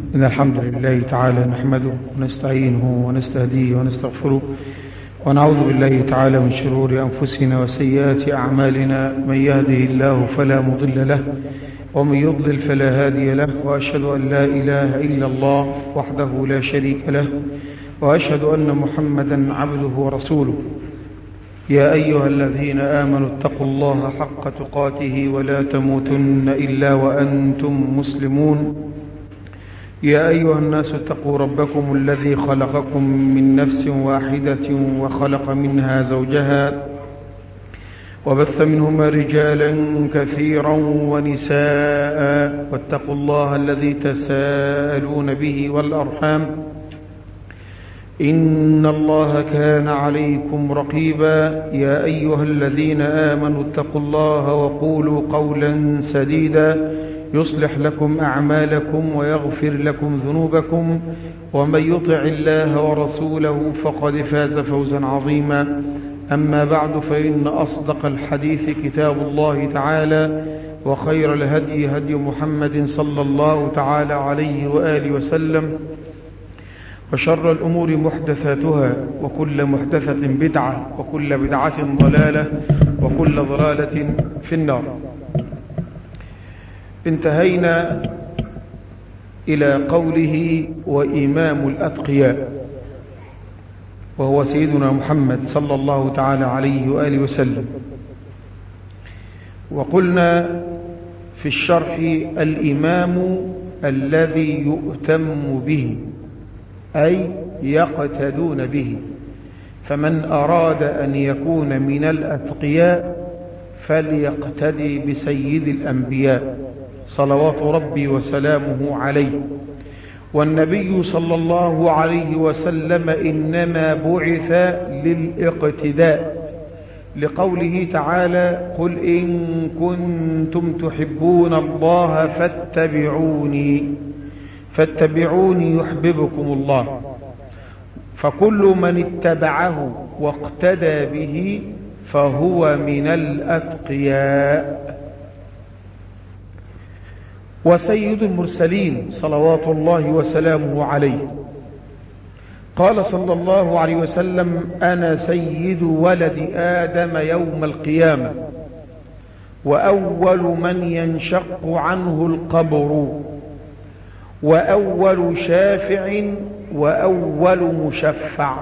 إن الحمد لله تعالى نحمده ونستعينه ونستهديه ونستغفره ونعوذ بالله تعالى من شرور أنفسنا وسيئات أعمالنا. من يهده الله فلا مضل له ومن يضلل فلا هادي له، وأشهد أن لا إله إلا الله وحده لا شريك له، وأشهد أن محمدا عبده ورسوله. يا أيها الذين آمنوا اتقوا الله حق تقاته ولا تموتن إلا وأنتم مسلمون. يا أيها الناس اتقوا ربكم الذي خلقكم من نفس واحدة وخلق منها زوجها وبث منهما رجالا كثيرا ونساء، واتقوا الله الذي تساءلون به والأرحام إن الله كان عليكم رقيبا. يا أيها الذين آمنوا اتقوا الله وقولوا قولا سديدا يصلح لكم أعمالكم ويغفر لكم ذنوبكم، ومن يطع الله ورسوله فقد فاز فوزا عظيما. أما بعد، فإن أصدق الحديث كتاب الله تعالى، وخير الهدي هدي محمد صلى الله تعالى عليه وآله وسلم، وشر الأمور محدثاتها، وكل محدثة بدعة، وكل بدعة ضلالة، وكل ضلالة في النار. انتهينا إلى قوله وإمام الأتقياء، وهو سيدنا محمد صلى الله تعالى عليه وآله وسلم. وقلنا في الشرح الإمام الذي يؤتم به، أي يقتدون به. فمن أراد أن يكون من الأتقياء فليقتدي بسيد الأنبياء صلوات ربي وسلامه عليه. والنبي صلى الله عليه وسلم إنما بعث للاقتداء، لقوله تعالى: قل إن كنتم تحبون الله فاتبعوني يحببكم الله. فكل من اتبعه واقتدى به فهو من الأتقياء. وسيد المرسلين صلوات الله وسلامه عليه قال صلى الله عليه وسلم: أنا سيد ولد آدم يوم القيامة، وأول من ينشق عنه القبر، وأول شافع، وأول مشفع.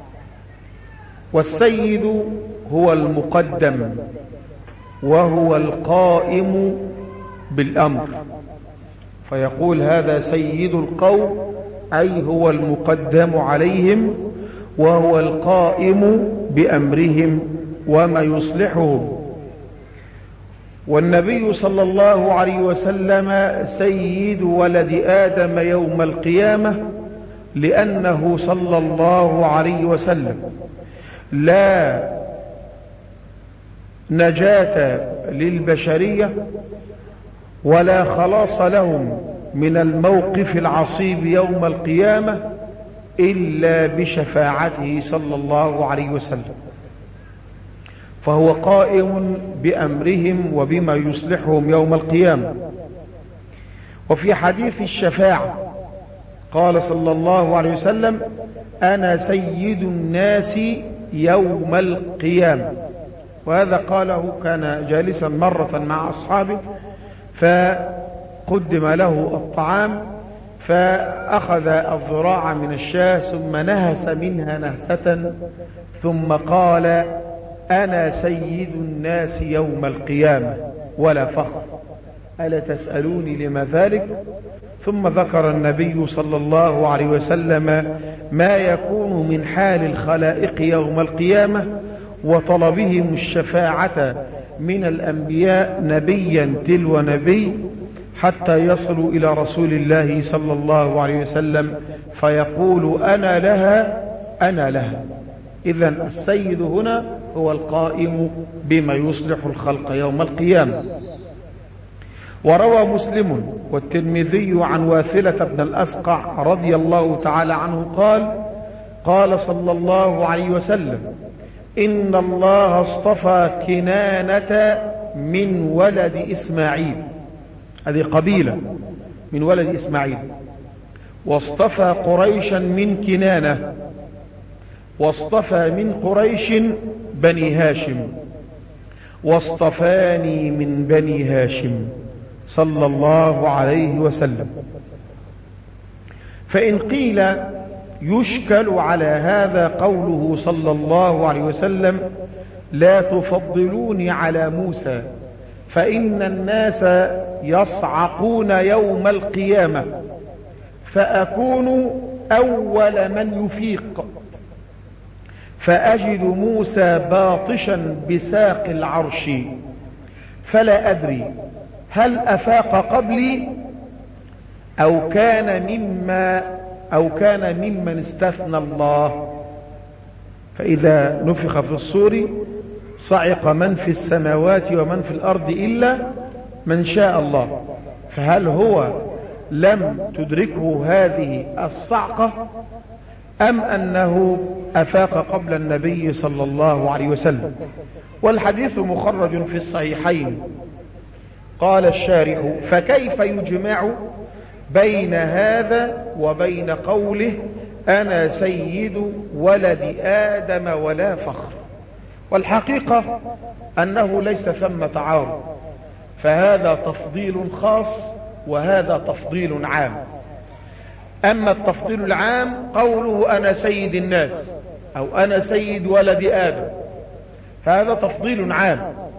والسيد هو المقدم، وهو القائم بالأمر، فيقول: هذا سيد القوم، أي هو المقدم عليهم، وهو القائم بأمرهم وما يصلحهم. والنبي صلى الله عليه وسلم سيد ولد آدم يوم القيامة، لأنه صلى الله عليه وسلم لا نجاة للبشرية ولا خلاص لهم من الموقف العصيب يوم القيامة إلا بشفاعته صلى الله عليه وسلم، فهو قائم بأمرهم وبما يصلحهم يوم القيامة. وفي حديث الشفاعة قال صلى الله عليه وسلم: أنا سيد الناس يوم القيامة. وهذا قاله كان جالسا مرة مع أصحابه، فقدم له الطعام، فأخذ الذراع من الشاة ثم نهس منها نهسة، ثم قال: أنا سيد الناس يوم القيامة ولا فخر، ألا تسألوني لما ذلك؟ ثم ذكر النبي صلى الله عليه وسلم ما يكون من حال الخلائق يوم القيامة، وطلبهم الشفاعة من الأنبياء نبيا تلو نبي، حتى يصلوا إلى رسول الله صلى الله عليه وسلم فيقول: أنا لها أنا لها. إذن السيد هنا هو القائم بما يصلح الخلق يوم القيامة. وروى مسلم والترمذي عن واثلة بن الأسقع رضي الله تعالى عنه قال صلى الله عليه وسلم: إن الله اصطفى كنانة من ولد إسماعيل، هذه قبيلة من ولد إسماعيل، واصطفى قريشا من كنانة، واصطفى من قريش بني هاشم، واصطفاني من بني هاشم صلى الله عليه وسلم. فإن قيل يشكل على هذا قوله صلى الله عليه وسلم: لا تفضلوني على موسى فإن الناس يصعقون يوم القيامة فأكون أول من يفيق، فأجد موسى باطشا بساق العرش، فلا أدري هل أفاق قبلي أو كان ممن استثنى الله. فإذا نفخ في الصور صعق من في السماوات ومن في الأرض إلا من شاء الله، فهل هو لم تدركه هذه الصعقة أم أنه أفاق قبل النبي صلى الله عليه وسلم؟ والحديث مخرج في الصحيحين. قال الشارح: فكيف يجمع بين هذا وبين قوله: أنا سيد ولد آدم ولا فخر؟ والحقيقة أنه ليس ثم تعارض، فهذا تفضيل خاص وهذا تفضيل عام. أما التفضيل العام قوله أنا سيد الناس أو أنا سيد ولد آدم، هذا تفضيل عام.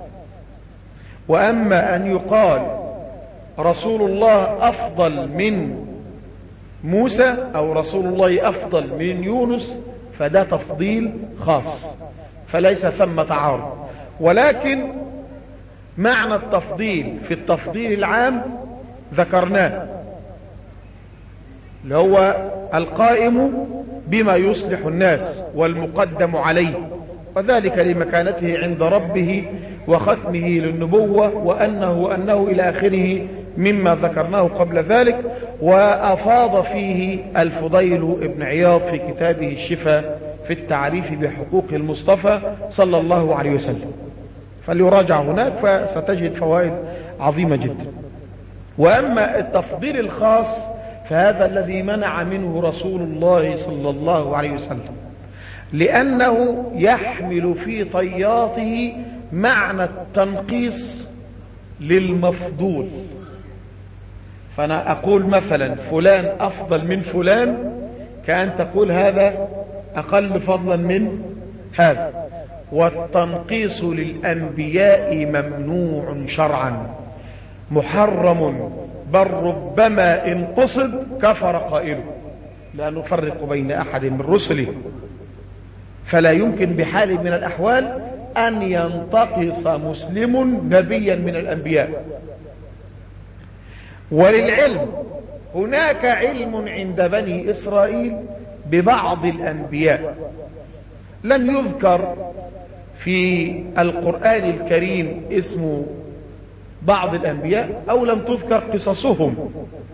وأما أن يقال رسول الله أفضل من موسى أو رسول الله أفضل من يونس، فده تفضيل خاص، فليس ثم تعارض. ولكن معنى التفضيل في التفضيل العام ذكرناه، اللي هو القائم بما يصلح الناس والمقدم عليه، وذلك لمكانته عند ربه وختمه للنبوة وأنه إلى آخره مما ذكرناه قبل ذلك. وأفاض فيه الفضيل ابن عياض في كتابه الشفاء في التعريف بحقوق المصطفى صلى الله عليه وسلم، فليراجع هناك فستجد فوائد عظيمة جدا. وأما التفضيل الخاص فهذا الذي منع منه رسول الله صلى الله عليه وسلم، لأنه يحمل في طياته معنى التنقيص للمفضول. فأنا أقول مثلا فلان أفضل من فلان، كأن تقول هذا أقل فضلا من هذا. والتنقيص للأنبياء ممنوع شرعا محرم، بل ربما إن قصد كفر قائله، لا نفرق بين أحد من رسله. فلا يمكن بحال من الأحوال أن ينتقص مسلم نبيا من الأنبياء. وللعلم هناك علم عند بني إسرائيل ببعض الأنبياء لم يذكر في القرآن الكريم اسم بعض الأنبياء أو لم تذكر قصصهم.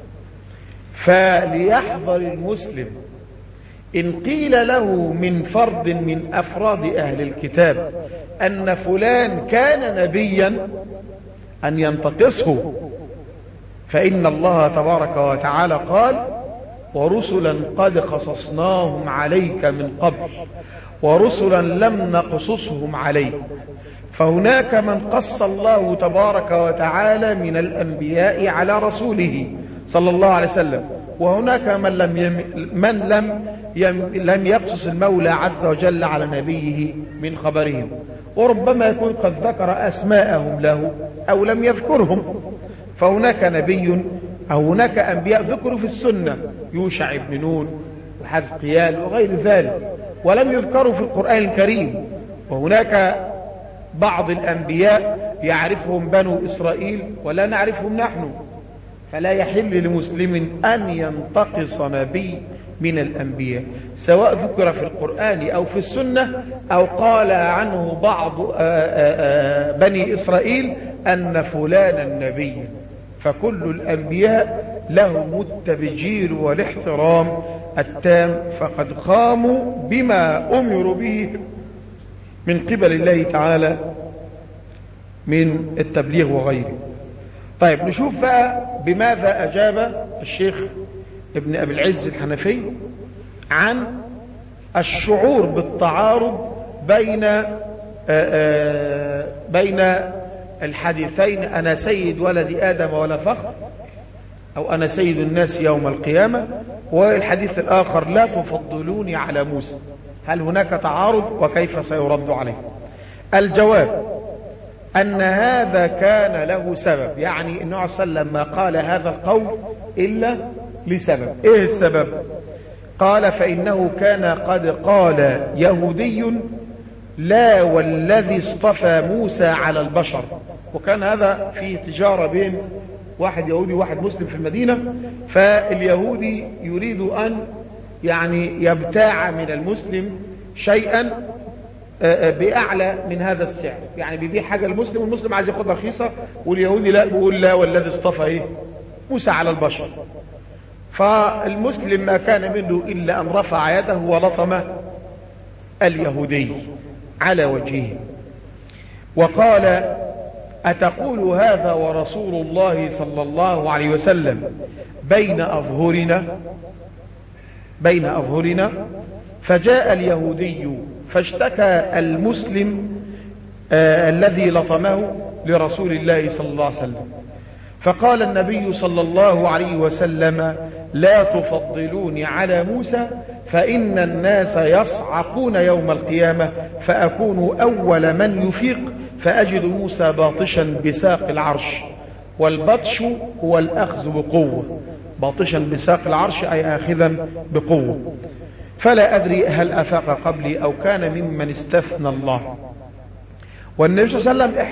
فليحذر المسلم إن قيل له من فرد من أفراد أهل الكتاب أن فلان كان نبيا أن ينتقصه، فإن الله تبارك وتعالى قال: ورسلا قد قصصناهم عليك من قبل ورسلا لم نقصصهم عليك. فهناك من قص الله تبارك وتعالى من الأنبياء على رسوله صلى الله عليه وسلم، وهناك من لم يقصص المولى عز وجل على نبيه من خبرهم، وربما يكون قد ذكر أسماءهم له أو لم يذكرهم. فهناك نبي أو هناك أنبياء ذكروا في السنة، يوشع بن نون وحزقيال وغير ذلك، ولم يذكروا في القرآن الكريم. وهناك بعض الأنبياء يعرفهم بنو إسرائيل ولا نعرفهم نحن، فلا يحل لمسلم أن ينتقص نبي من الأنبياء سواء ذكر في القرآن أو في السنة أو قال عنه بعض بني إسرائيل أن فلانا نبي. فكل الأنبياء لهم التبجيل والاحترام التام، فقد قاموا بما أمروا به من قبل الله تعالى من التبليغ وغيره. طيب نشوف بقى بماذا أجاب الشيخ ابن أبي العز الحنفي عن الشعور بالتعارض بين الحديثين: أنا سيد ولد آدم ولا فخر، أو أنا سيد الناس يوم القيامة، والحديث الآخر: لا تفضلوني على موسى. هل هناك تعارض وكيف سيرد عليه؟ الجواب أن هذا كان له سبب، يعني النبي صلى الله عليه وسلم ما قال هذا القول إلا لسبب. إيه السبب؟ قال: فإنه كان قد قال يهودي: لا والذي اصطفى موسى على البشر. وكان هذا في تجارة بين واحد يهودي وواحد مسلم في المدينة، فاليهودي يريد أن يعني يبتاع من المسلم شيئا بأعلى من هذا السعر، يعني بيبيع حاجة المسلم والمسلم عايز ياخدها رخيصة، واليهودي لا، بيقول: لا والذي اصطفى موسى على البشر. فالمسلم ما كان منه إلا أن رفع يده ولطم اليهودي على وجهه وقال: أتقول هذا ورسول الله صلى الله عليه وسلم بين أظهرنا؟ فجاء اليهودي فاشتكى المسلم الذي لطمه لرسول الله صلى الله عليه وسلم، فقال النبي صلى الله عليه وسلم: لا تفضلوني على موسى، فإن الناس يصعقون يوم القيامة، فأكون أول من يفيق، فأجد موسى باطشا بساق العرش. والبطش هو الأخذ بقوة، باطشا بساق العرش أي آخذا بقوة. فلا أدري هل أفاق قبلي أو كان ممن استثنى الله. والنبي صلى الله عليه وسلم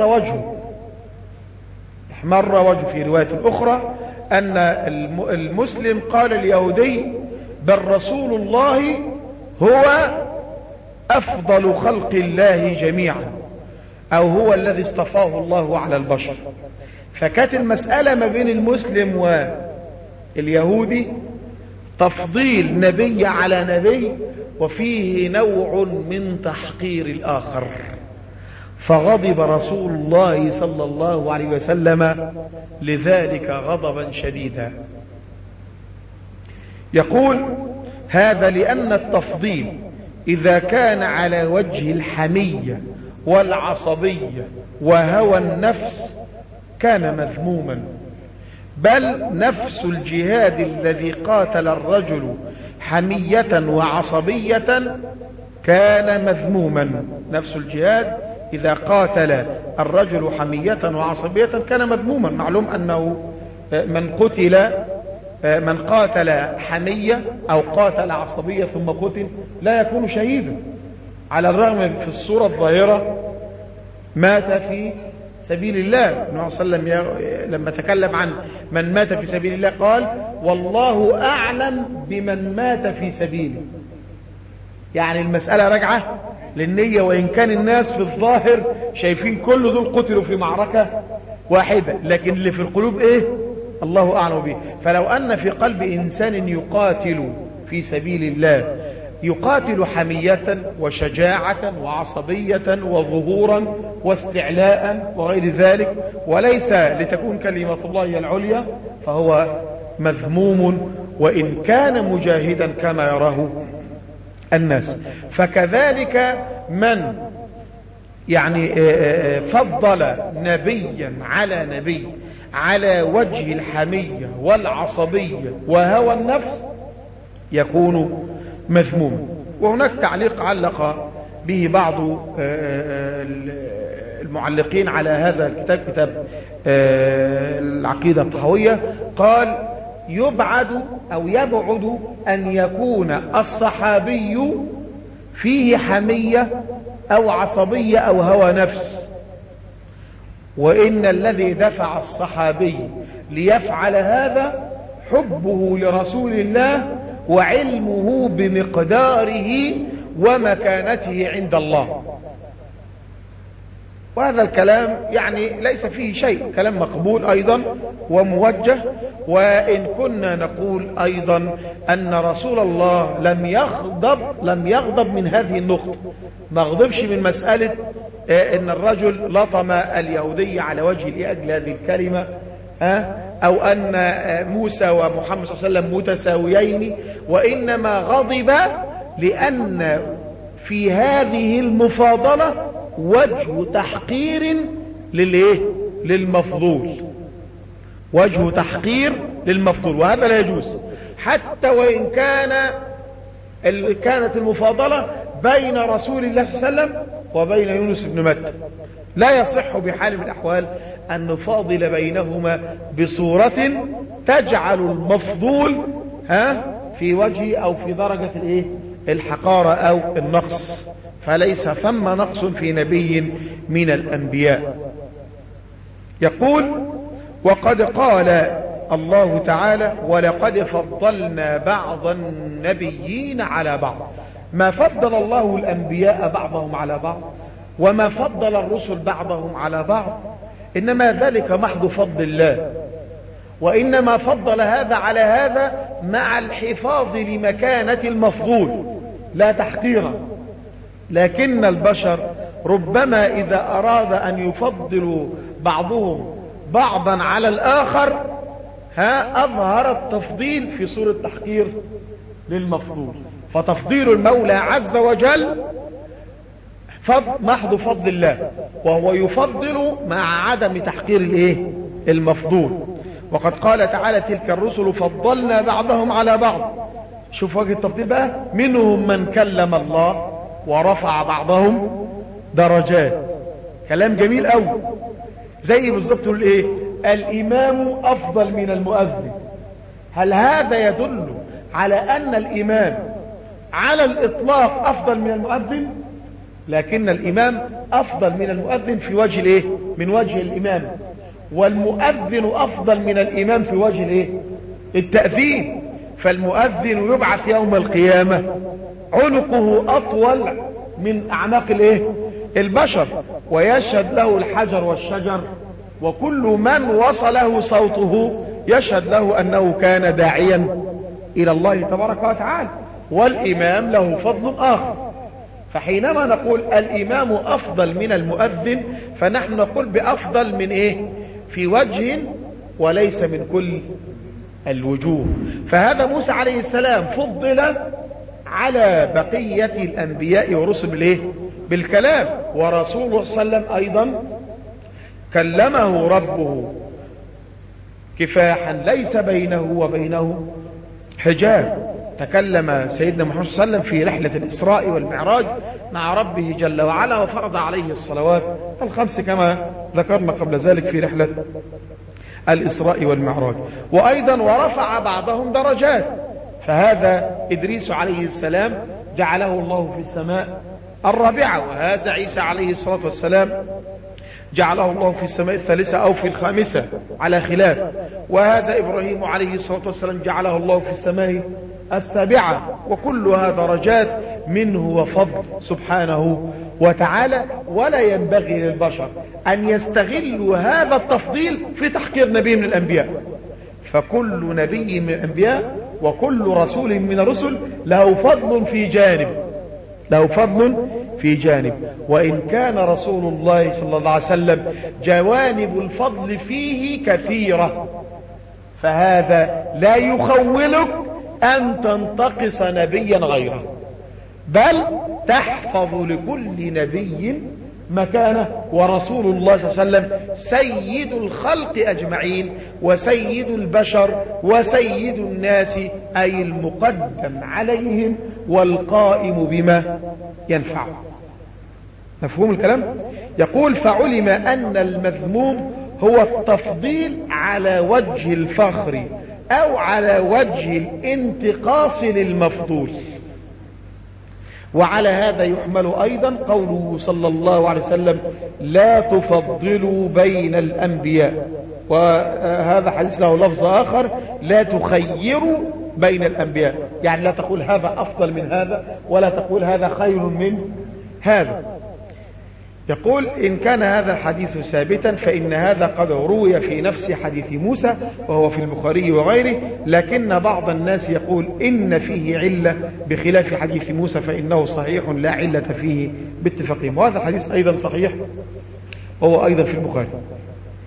احمر وجهه في رواية أخرى أن المسلم قال اليهودي: بل رسول الله هو أفضل خلق الله جميعا، أو هو الذي اصطفاه الله على البشر. فكانت المسألة ما بين المسلم واليهودي تفضيل نبي على نبي، وفيه نوع من تحقير الآخر. فغضب رسول الله صلى الله عليه وسلم لذلك غضبا شديدا. يقول: هذا لأن التفضيل إذا كان على وجه الحمية والعصبية وهوى النفس كان مذموما، بل نفس الجهاد الذي قاتل الرجل حمية وعصبية كان مذموما. نفس الجهاد إذا قاتل الرجل حمية وعصبية كان مذموما. معلوم أنه من قاتل حمية أو قاتل عصبية ثم قتل لا يكون شهيدا، على الرغم في الصورة الظاهرة مات في سبيل الله. النبي صلى الله عليه وسلم لما تكلم عن من مات في سبيل الله قال: والله أعلم بمن مات في سبيله. يعني المسألة راجعة للنية، وإن كان الناس في الظاهر شايفين كل دول قتلوا في معركة واحدة، لكن اللي في القلوب إيه؟ الله أعلم به. فلو أن في قلب إنسان يقاتل في سبيل الله، يقاتل حمية وشجاعة وعصبية وظهورا واستعلاء وغير ذلك، وليس لتكون كلمة الله هي العليا، فهو مذموم وإن كان مجاهدا كما يراه الناس. فكذلك من يعني فضل نبيا على نبي على وجه الحمية والعصبية وهوى النفس يكون مذموما. وهناك تعليق علق به بعض المعلقين على هذا الكتاب، كتاب العقيدة الطحاوية، قال: يبعد أن يكون الصحابي فيه حمية أو عصبية أو هوى نفس، وإن الذي دفع الصحابي ليفعل هذا حبه لرسول الله وعلمه بمقداره ومكانته عند الله. وهذا الكلام يعني ليس فيه شيء، كلام مقبول أيضا وموجه. وإن كنا نقول أيضا أن رسول الله لم يغضب من هذه النقطة، ما غضبش من مسألة أن الرجل لطم اليهودي على وجه لأجل هذه الكلمة، أو أن موسى ومحمد صلى الله عليه وسلم متساويين، وإنما غضب لأن في هذه المفاضلة وجه تحقير للمفضول، وجه تحقير للمفضول، وهذا لا يجوز حتى وإن كانت المفاضلة بين رسول الله صلى الله عليه وسلم وبين يونس بن متى. لا يصح بحال من الأحوال أن نفاضل بينهما بصورة تجعل المفضول في وجه أو في درجة الحقارة أو النقص، فليس ثم نقص في نبي من الأنبياء. يقول: وقد قال الله تعالى: ولقد فضلنا بعض النبيين على بعض. ما فضل الله الأنبياء بعضهم على بعض وما فضل الرسل بعضهم على بعض إنما ذلك محض فضل الله، وإنما فضل هذا على هذا مع الحفاظ لمكانة المفضول لا تحقيرا. لكن البشر ربما إذا أراد أن يفضل بعضهم بعضا على الآخر أظهر التفضيل في صورة تحقير للمفضول، فتفضيل المولى عز وجل محض فضل الله، وهو يفضل مع عدم تحقير المفضول. وقد قال تعالى: تلك الرسل فضلنا بعضهم على بعض. شوف وجه التفضيل بقى: منهم من كلم الله ورفع بعضهم درجات. كلام جميل قوي، زي بالظبط تقول الإمام أفضل من المؤذن. هل هذا يدل على أن الإمام على الإطلاق أفضل من المؤذن؟ لكن الإمام أفضل من المؤذن في وجه من وجه الإمام، والمؤذن أفضل من الإمام في وجه التأذين. فالمؤذن يبعث يوم القيامة عنقه أطول من أعناق البشر، ويشهد له الحجر والشجر، وكل من وصله صوته يشهد له أنه كان داعيا إلى الله تبارك وتعالى. والإمام له فضل آخر. فحينما نقول الإمام أفضل من المؤذن فنحن نقول بأفضل من في وجه وليس من كل الوجوه. فهذا موسى عليه السلام فضل على بقية الأنبياء ورسل بالكلام، ورسوله صلى الله عليه وسلم أيضا كلمه ربه كفاحا ليس بينه وبينه حجاب. تكلم سيدنا محمد صلى الله عليه وسلم في رحلة الإسراء والمعراج مع ربه جل وعلا، وفرض عليه الصلوات الخمس كما ذكرنا قبل ذلك في رحلة الإسراء والمعراج. وأيضا ورفع بعضهم درجات. فهذا إدريس عليه السلام جعله الله في السماء الرابعة، وهذا عيسى عليه الصلاة والسلام جعله الله في السماء الثالثة أو في الخامسة على خلاف، وهذا إبراهيم عليه الصلاة والسلام جعله الله في السماء السابعة. وكلها درجات منه وفضل سبحانه وتعالى. ولا ينبغي للبشر أن يستغلوا هذا التفضيل في تحقير نبي من الأنبياء، فكل نبي من الأنبياء وكل رسول من الرسل له فضل في جانب، وإن كان رسول الله صلى الله عليه وسلم جوانب الفضل فيه كثيرة، فهذا لا يخولك أن تنتقص نبيا غيره، بل تحفظ لكل نبي مكانه. ورسول الله صلى الله عليه وسلم سيد الخلق أجمعين، وسيد البشر، وسيد الناس، أي المقدم عليهم والقائم بما ينفع. مفهوم الكلام؟ يقول: فعلم أن المذموم هو التفضيل على وجه الفخر أو على وجه الانتقاص للمفضول. وعلى هذا يحمل أيضا قوله صلى الله عليه وسلم: لا تفضلوا بين الأنبياء. وهذا حديث له لفظ آخر: لا تخيروا بين الأنبياء، يعني لا تقول هذا أفضل من هذا ولا تقول هذا خير من هذا. يقول: إن كان هذا الحديث ثابتا فإن هذا قد روي في نفس حديث موسى وهو في البخاري وغيره، لكن بعض الناس يقول إن فيه علة بخلاف حديث موسى فإنه صحيح لا علة فيه باتفاقهم. وهذا الحديث أيضا صحيح وهو أيضا في البخاري.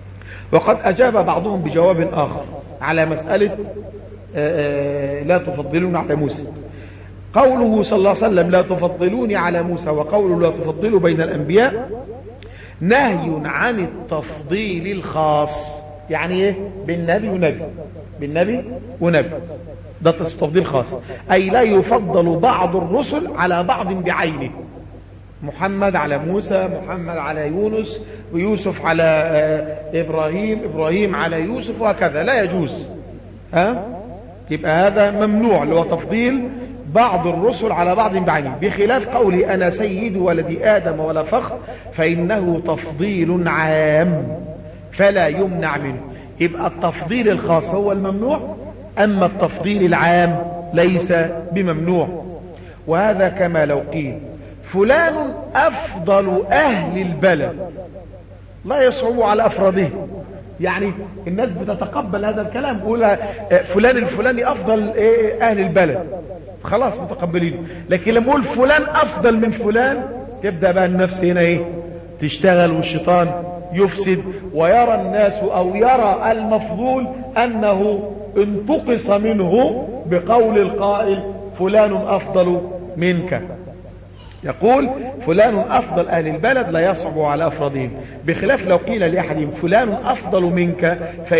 وقد أجاب بعضهم بجواب آخر على مسألة لا تفضلون على موسى. قوله صلى الله عليه وسلم لا تفضلوني على موسى، وقوله لا تفضلوا بين الأنبياء، نهي عن التفضيل الخاص. يعني ايه؟ بالنبي ونبي، بالنبي ونبي، ده تفضيل خاص، أي لا يفضل بعض الرسل على بعض بعينه، محمد على موسى، محمد على يونس، ويوسف على إبراهيم، إبراهيم على يوسف، وهكذا، لا يجوز. يبقى هذا ممنوع، اللي هو تفضيل بعض الرسل على بعض بعينه، بخلاف قولي أنا سيد ولد آدم ولا فخر، فإنه تفضيل عام فلا يمنع منه. يبقى التفضيل الخاص هو الممنوع، أما التفضيل العام ليس بممنوع. وهذا كما لو قيل فلان أفضل أهل البلد، لا يصعب على أفراده. يعني الناس بتتقبل هذا الكلام، يقول فلان الفلاني أفضل أهل البلد، خلاص متقبلين. لكن لما يقول فلان أفضل من فلان، تبدأ بقى النفس هنا تشتغل، والشيطان يفسد، ويرى الناس أو يرى المفضول أنه انتقص منه بقول القائل فلان أفضل منك. يقول فلان أفضل أهل البلد لا يصعب على أفرادهم، بخلاف لو قيل لأحدهم فلان أفضل منك،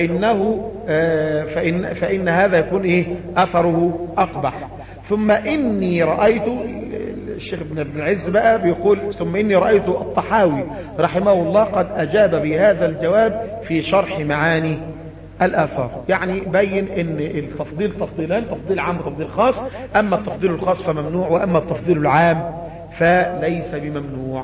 فإن هذا يكون أثره أقبح. ثم إني رأيت، الشيخ ابن العز بقى بيقول ثم إني رأيت الطحاوي رحمه الله قد أجاب بهذا الجواب في شرح معاني الآثار. يعني بين ان التفضيل تفضيلان، تفضيل عام وتفضيل خاص، أما التفضيل الخاص فممنوع، وأما التفضيل العام فليس بممنوع.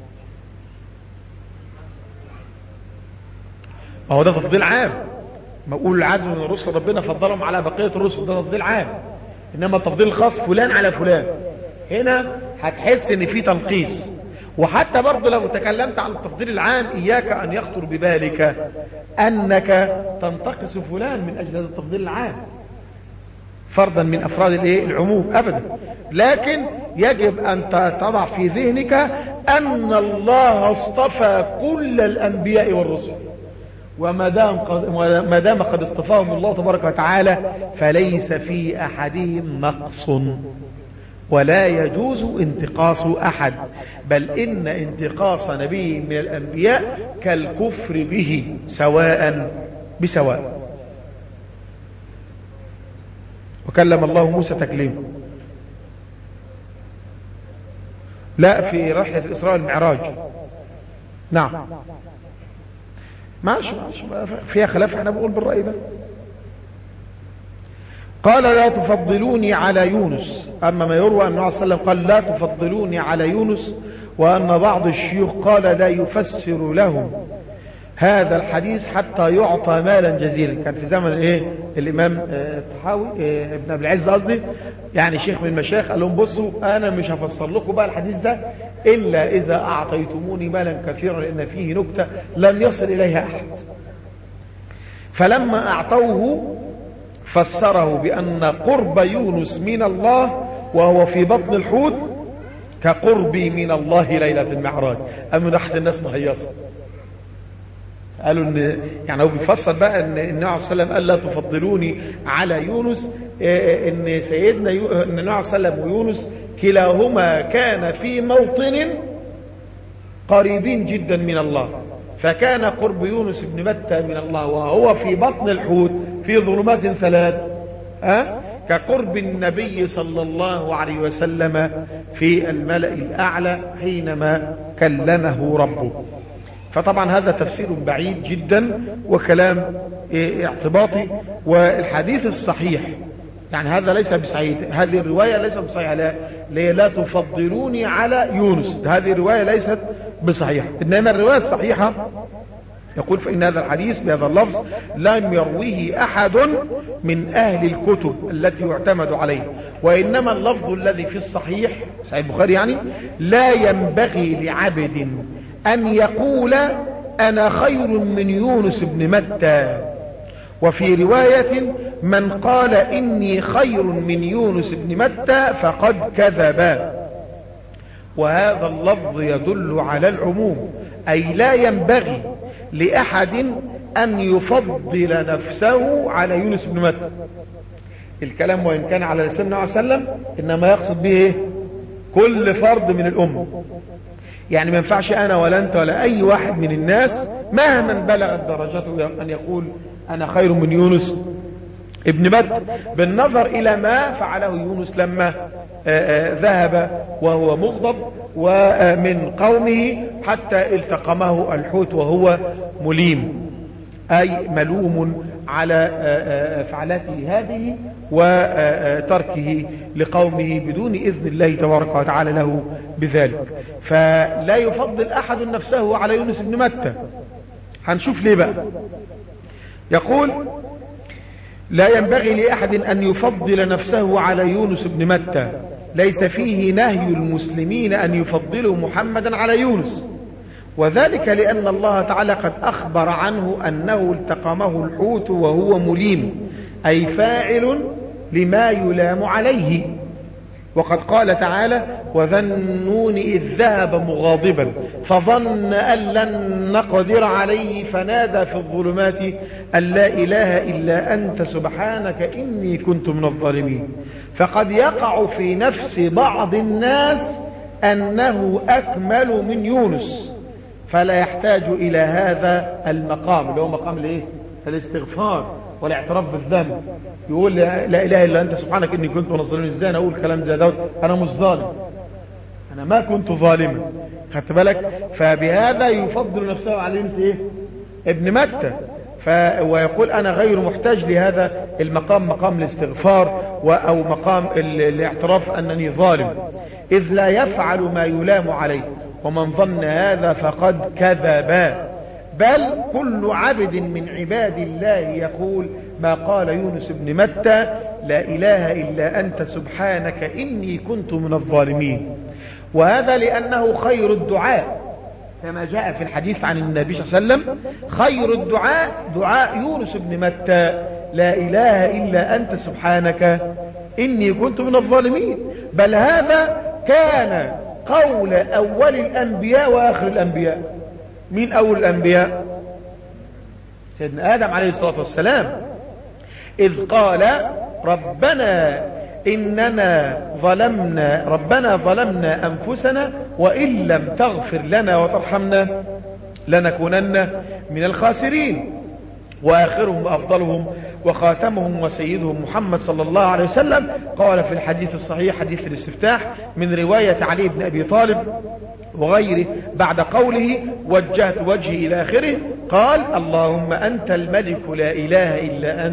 هو ده تفضيل عام، ما أقول العزم من الرسل ربنا فضلهم على بقية الرسل، ده تفضيل عام. إنما التفضيل الخاص فلان على فلان، هنا هتحس ان في تنقيص. وحتى برضه لو تكلمت عن التفضيل العام، إياك أن يخطر ببالك أنك تنتقص فلان من أجل هذا التفضيل العام فردا من أفراد العموم، أبدا. لكن يجب أن تضع في ذهنك أن الله اصطفى كل الأنبياء والرسل، وما دام قد اصطفاهم الله تبارك وتعالى فليس في أحدهم نقص، ولا يجوز انتقاص أحد، بل إن انتقاص نبي من الأنبياء كالكفر به سواء بسواء. وكلم الله موسى تكليما، لا في رحلة الإسراء والمعراج. نعم ماشي فيها خلاف، احنا بنقول بالرأي ده. قال لا تفضلوني على يونس. أما ما يروى أن النبي صلى الله عليه وسلم قال لا تفضلوني على يونس، وأن بعض الشيوخ قال لا يفسر لهم هذا الحديث حتى يعطى مالا جزيلا. كان في زمن الإمام الطحاوي ابن أبي العز قصدي، يعني شيخ من المشايخ، قال لهم بصوا أنا مش هفسر لكم بقى الحديث ده إلا إذا أعطيتموني مالا كثيرا، لأن فيه نكتة لن يصل إليها أحد. فلما أعطوه فسره بأن قرب يونس من الله وهو في بطن الحوت كقربي من الله ليلة المعراج. أم نحت الناس مهيصة، قالوا ان يعني هو بيفسر بقى ان النبي صلى الله عليه وسلم قال لا تفضلوني على يونس، ان سيدنا النبي صلى الله عليه وسلم ويونس كلاهما كان في موطن قريبين جدا من الله، فكان قرب يونس بن متى من الله وهو في بطن الحوت في ظلمات ثلاث كقرب النبي صلى الله عليه وسلم في الملأ الأعلى حينما كلمه ربه. فطبعا هذا تفسير بعيد جدا وكلام اعتباطي. والحديث الصحيح يعني هذا ليس بصحيح، هذه الرواية ليست بصحيحة، لا تفضلوني على يونس، هذه الرواية ليست بصحيحة. إنما الرواية الصحيحة يقول فإن هذا الحديث بهذا اللفظ لم يرويه أحد من أهل الكتب التي يعتمد عليه، وإنما اللفظ الذي في الصحيح صحيح البخاري يعني لا ينبغي لعبد أن يقول أنا خير من يونس بن متى. وفي رواية من قال إني خير من يونس بن متى فقد كذب. وهذا اللفظ يدل على العموم، أي لا ينبغي لأحد أن يفضل نفسه على يونس بن متى. الكلام وإن كان على لسان النبي صلى الله عليه وسلم إنما يقصد به إيه؟ كل فرد من الأمة. يعني ما ينفعش أنا ولا أنت ولا أي واحد من الناس مهما بلغت درجته أن يقول أنا خير من يونس ابن متى، بالنظر إلى ما فعله يونس لما ذهب وهو مغضب ومن قومه حتى التقمه الحوت وهو مليم، أي ملوم على فعلاته هذه وتركه لقومه بدون إذن الله تبارك وتعالى له بذلك. فلا يفضل أحد نفسه على يونس بن متى. هنشوف ليه بقى. يقول لا ينبغي لأحد أن يفضل نفسه على يونس بن متى، ليس فيه نهي المسلمين أن يفضلوا محمدا على يونس، وذلك لأن الله تعالى قد أخبر عنه أنه التقمه الحوت وهو مليم، أي فاعل لما يلام عليه. وقد قال تعالى وذا النون إذ ذهب مغاضبا فظن أن لن نقدر عليه فنادى في الظلمات أن لا إله إلا أنت سبحانك إني كنت من الظالمين. فقد يقع في نفس بعض الناس أنه أكمل من يونس، فلا يحتاج إلى هذا المقام اللي هو مقام الايه؟ الاستغفار والاعتراف بالذنب. يقول لا إله إلا أنت سبحانك إني كنت من الظالمين. إزاي أنا أقول كلام زي دوت؟ أنا مش ظالم، أنا ما كنت ظالما. خدت بالك؟ فبهذا يفضل نفسه على يونس إيه؟ ابن متى. ويقول أنا غير محتاج لهذا المقام، مقام الاستغفار أو مقام الاعتراف أنني ظالم، إذ لا يفعل ما يلام عليه، ومن ظن هذا فقد كذب. بل كل عبد من عباد الله يقول ما قال يونس بن متى لا إله إلا أنت سبحانك إني كنت من الظالمين. وهذا لأنه خير الدعاء كما جاء في الحديث عن النبي صلى الله عليه وسلم، خير الدعاء دعاء يونس بن متى لا إله إلا أنت سبحانك إني كنت من الظالمين. بل هذا كان قول أول الأنبياء وآخر الأنبياء. مين أول الأنبياء؟ سيدنا آدم عليه الصلاة والسلام، إذ قال ربنا إننا ظلمنا أنفسنا وإن لم تغفر لنا وترحمنا لنكونن من الخاسرين. وآخرهم وأفضلهم وخاتمهم وسيدهم محمد صلى الله عليه وسلم قال في الحديث الصحيح حديث الاستفتاح من رواية علي بن أبي طالب وغيره بعد قوله وجهت وجهي إلى آخره قال اللهم أنت الملك لا إله إلا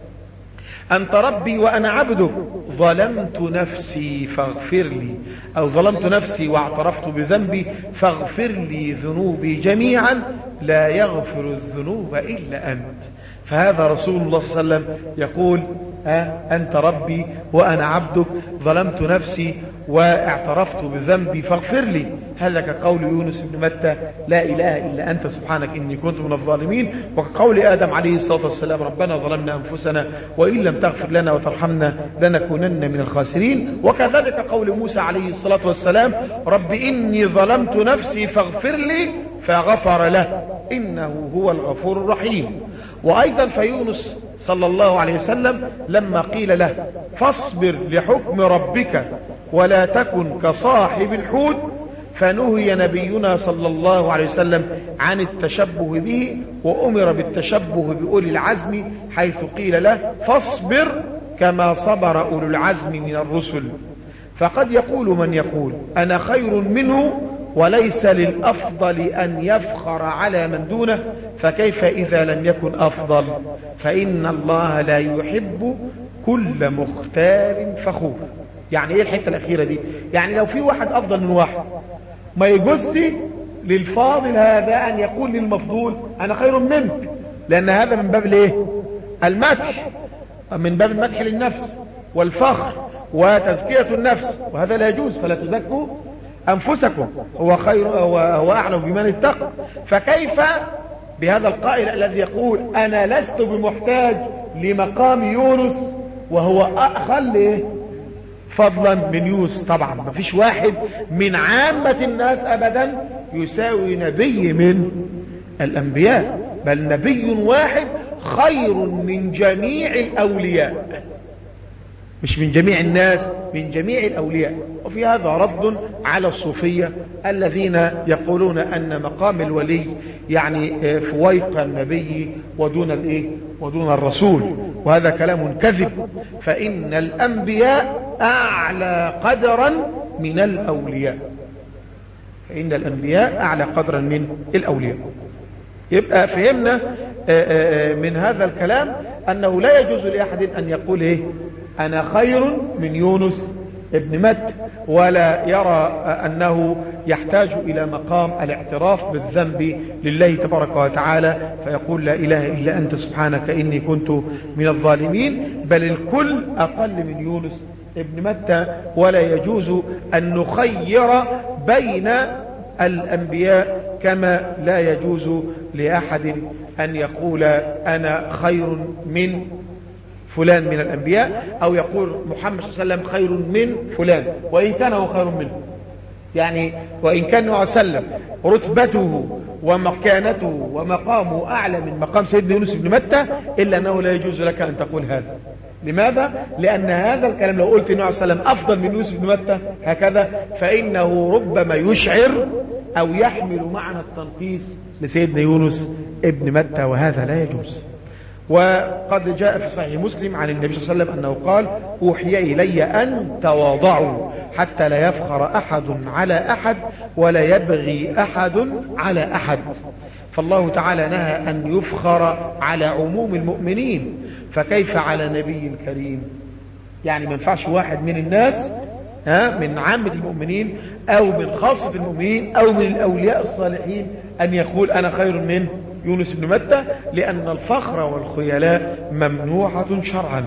أنت ربي وأنا عبدك ظلمت نفسي فاغفر لي، أو ظلمت نفسي واعترفت بذنبي فاغفر لي ذنوبي جميعا لا يغفر الذنوب إلا أنت. فهذا رسول الله صلى الله عليه وسلم يقول أنت ربي وأنا عبدك ظلمت نفسي واعترفت بذنبي فاغفر لي. هذا كقول يونس بن متى لا إله إلا أنت سبحانك إني كنت من الظالمين، وكقول آدم عليه الصلاة والسلام ربنا ظلمنا أنفسنا وإن لم تغفر لنا وترحمنا لنكونن من الخاسرين. وكذلك قول موسى عليه الصلاة والسلام رب إني ظلمت نفسي فاغفر لي فغفر له إنه هو الغفور الرحيم. وأيضا فيونس صلى الله عليه وسلم لما قيل له فاصبر لحكم ربك ولا تكن كصاحب الحوت فنهي نبينا صلى الله عليه وسلم عن التشبه به وأمر بالتشبه بأولي العزم حيث قيل له فاصبر كما صبر أولو العزم من الرسل. فقد يقول من يقول أنا خير منه وليس للأفضل أن يفخر على من دونه، فكيف إذا لم يكن أفضل؟ فإن الله لا يحب كل مختال فخور. يعني إيه الحتة الأخيرة دي؟ يعني لو في واحد أفضل من واحد ما يجوز للفاضل هذا أن يقول للمفضول أنا خير منك، لأن هذا من باب الإيه؟ المدح، من باب المدح للنفس والفخر وتزكية النفس، وهذا لا يجوز. فلا تزكوا أنفسكم هو خير هو أعلم بمن اتقى. فكيف بهذا القائل الذي يقول أنا لست بمحتاج لمقام يونس وهو أقل فضلا من يونس؟ طبعا ما فيش واحد من عامة الناس أبدا يساوي نبي من الأنبياء. بل نبي واحد خير من جميع الأولياء، مش من جميع الناس، من جميع الأولياء. وفي هذا رد على الصوفية الذين يقولون أن مقام الولي يعني فويق النبي ودون الرسول، وهذا كلام كذب، فإن الأنبياء أعلى قدرا من الأولياء، فإن الأنبياء أعلى قدرا من الأولياء. يبقى فهمنا من هذا الكلام أنه لا يجوز لأحد أن يقول أنا خير من يونس ابن متى، ولا يرى أنه يحتاج إلى مقام الاعتراف بالذنب لله تبارك وتعالى فيقول لا إله إلا أنت سبحانك إني كنت من الظالمين، بل الكل أقل من يونس ابن متى. ولا يجوز أن نخير بين الأنبياء كما لا يجوز لأحد أن يقول أنا خير من فلان من الأنبياء، أو يقول محمد صلى الله عليه وسلم خير من فلان وإن كان هو خير منه، يعني وإن كان صلى الله عليه وسلم رتبته ومكانته ومقامه أعلى من مقام سيدنا يونس بن متى، إلا أنه لا يجوز لك أن تقول هذا. لماذا؟ لأن هذا الكلام لو قلت النبي صلى الله عليه وسلم أفضل من يونس بن متى هكذا، فإنه ربما يشعر أو يحمل معنى التنقيص لسيدنا يونس ابن متى، وهذا لا يجوز. وقد جاء في صحيح مسلم عن النبي صلى الله عليه وسلم أنه قال أوحي إلي أن تواضعوا حتى لا يفخر أحد على أحد ولا يبغي أحد على أحد. فالله تعالى نهى أن يفخر على عموم المؤمنين، فكيف على نبي كريم؟ يعني ما ينفعش واحد من الناس من عامة المؤمنين أو من خاصة المؤمنين أو من الأولياء الصالحين أن يقول أنا خير من يونس بن متى، لأن الفخر والخيلاء ممنوعة شرعا.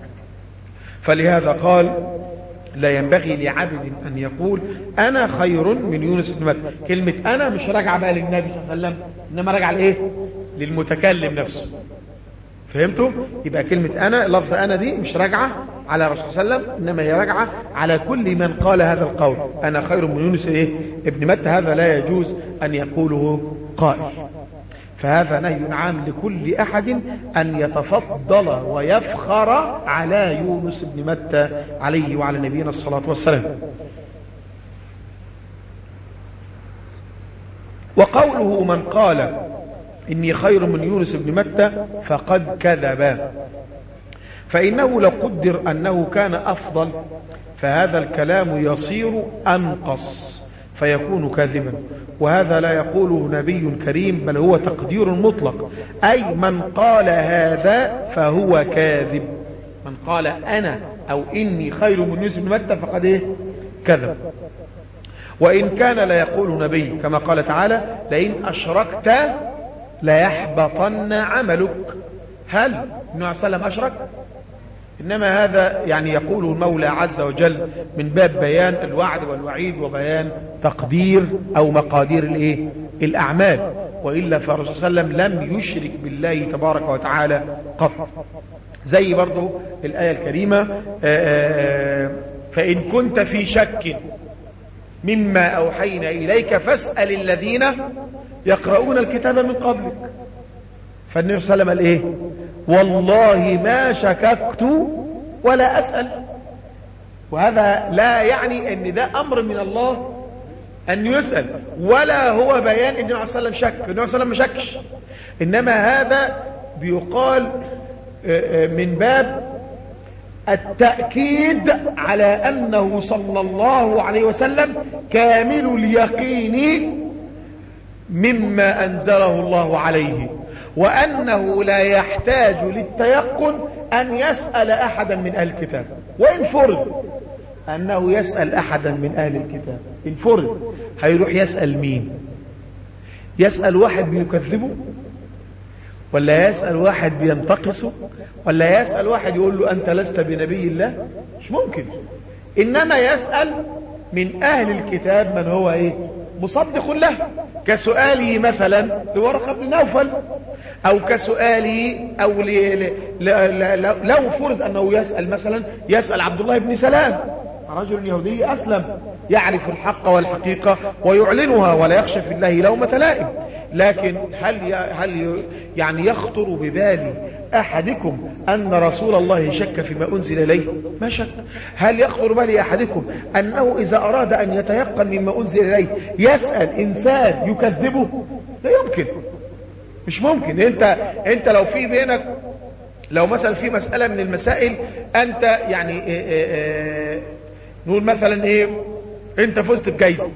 فلهذا قال لا ينبغي لعبد أن يقول أنا خير من يونس بن متى. كلمة أنا مش راجعة بقى للنبي صلى الله عليه وسلم، إنما راجعة لإيه؟ للمتكلم نفسه. فهمتوا؟ يبقى كلمة أنا، لفظ أنا دي مش راجعة على الرسول صلى الله عليه وسلم، إنما هي راجعة على كل من قال هذا القول أنا خير من يونس ابن متى. هذا لا يجوز أن يقوله قائل. فهذا نهي عام لكل أحد أن يتفضل ويفخر على يونس بن متى عليه وعلى نبينا الصلاة والسلام. وقوله من قال إني خير من يونس بن متى فقد كذب، فإنه لو قدر أنه كان أفضل فهذا الكلام يصير أنقص فيكون كاذبا، وهذا لا يقوله نبي كريم، بل هو تقدير مطلق، أي من قال هذا فهو كاذب. من قال أنا أو إني خير من يونس بن متى فقد كذب. وإن كان لا يقول نبي كما قال تعالى لئن أشركت ليحبطن عملك. هل النبي صلى الله عليه وسلم أشرك؟ إنما هذا يعني يقوله المولى عز وجل من باب بيان الوعد والوعيد وبيان تقدير أو مقادير الأعمال، وإلا فالرسول صلى الله عليه وسلم لم يشرك بالله تبارك وتعالى قط. زي برضو الآية الكريمة فإن كنت في شك مما أوحينا إليك فاسأل الذين يقرؤون الكتاب من قبلك. فالنبي صلى الله عليه وسلم قال والله ما شككت ولا أسأل. وهذا لا يعني ان ده أمر من الله أن يسأل، ولا هو بيان ان النبي صلى الله عليه وسلم شك. النبي صلى الله عليه وسلم ما شكش، إنما هذا بيقال من باب التأكيد على أنه صلى الله عليه وسلم كامل اليقين مما أنزله الله عليه، وأنه لا يحتاج للتيقن أن يسأل أحدا من أهل الكتاب. وإن فرض أنه يسأل أحدا من أهل الكتاب، إن فرض هيروح يسأل مين؟ يسأل واحد بيكذبه، ولا يسأل واحد بينتقصه، ولا يسأل واحد يقول له أنت لست بنبي الله؟ مش ممكن. إنما يسأل من أهل الكتاب من هو مصدق له، كسؤاله مثلا لورقة بن نوفل، أو كسؤاله أو لو فرض أنه يسأل مثلا يسأل عبد الله بن سلام، رجل يهودي أسلم يعرف الحق والحقيقة ويعلنها ولا يخشى في الله لومة لائم. لكن هل يعني يخطر ببال أحدكم أن رسول الله شك فيما أنزل إليه؟ ما شك. هل يخطر ببال أحدكم أنه إذا أراد أن يتيقن مما أنزل إليه يسأل إنسان يكذبه؟ لا يمكن، مش ممكن. أنت لو في بينك، لو مثلا في مسألة من المسائل أنت يعني نقول مثلا إيه، أنت فزت بجائزة،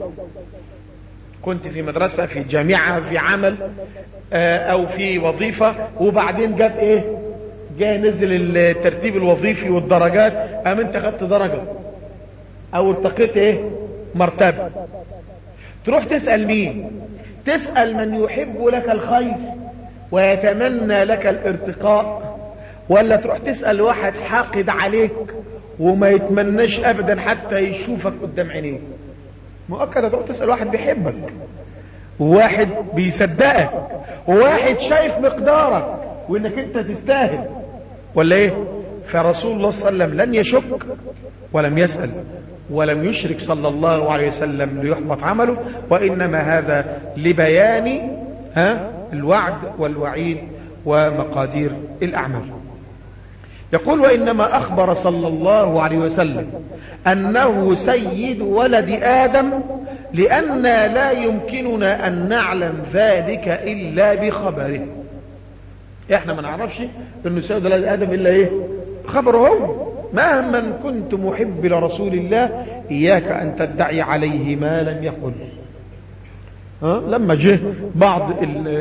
كنت في مدرسة، في جامعة، في عمل أو في وظيفة، وبعدين جت إيه، جاء نزل الترتيب الوظيفي والدرجات، أم أنت خدت درجة أو ارتقيت إيه مرتبة، تروح تسأل مين؟ تسأل من يحب لك الخير ويتمنى لك الارتقاء، ولا تروح تسأل واحد حاقد عليك وما يتمناش أبدا حتى يشوفك قدام عينيه؟ مؤكد هتروح تسأل واحد بيحبك، وواحد بيصدقك، وواحد شايف مقدارك وانك انت تستاهل، ولا ايه؟ فرسول الله صلى الله عليه وسلم لن يشك ولم يسأل ولم يشرك صلى الله عليه وسلم ليحبط عمله، وإنما هذا لبيان الوعد والوعيد ومقادير الأعمال. يقول: وإنما أخبر صلى الله عليه وسلم أنه سيد ولد آدم لأن لا يمكننا أن نعلم ذلك إلا بخبره. إحنا ما نعرفش أنه سيد ولد آدم إلا إيه؟ خبره هو. مهما كنت محب لرسول الله إياك أن تدعي عليه ما لم يقل. لما جه بعض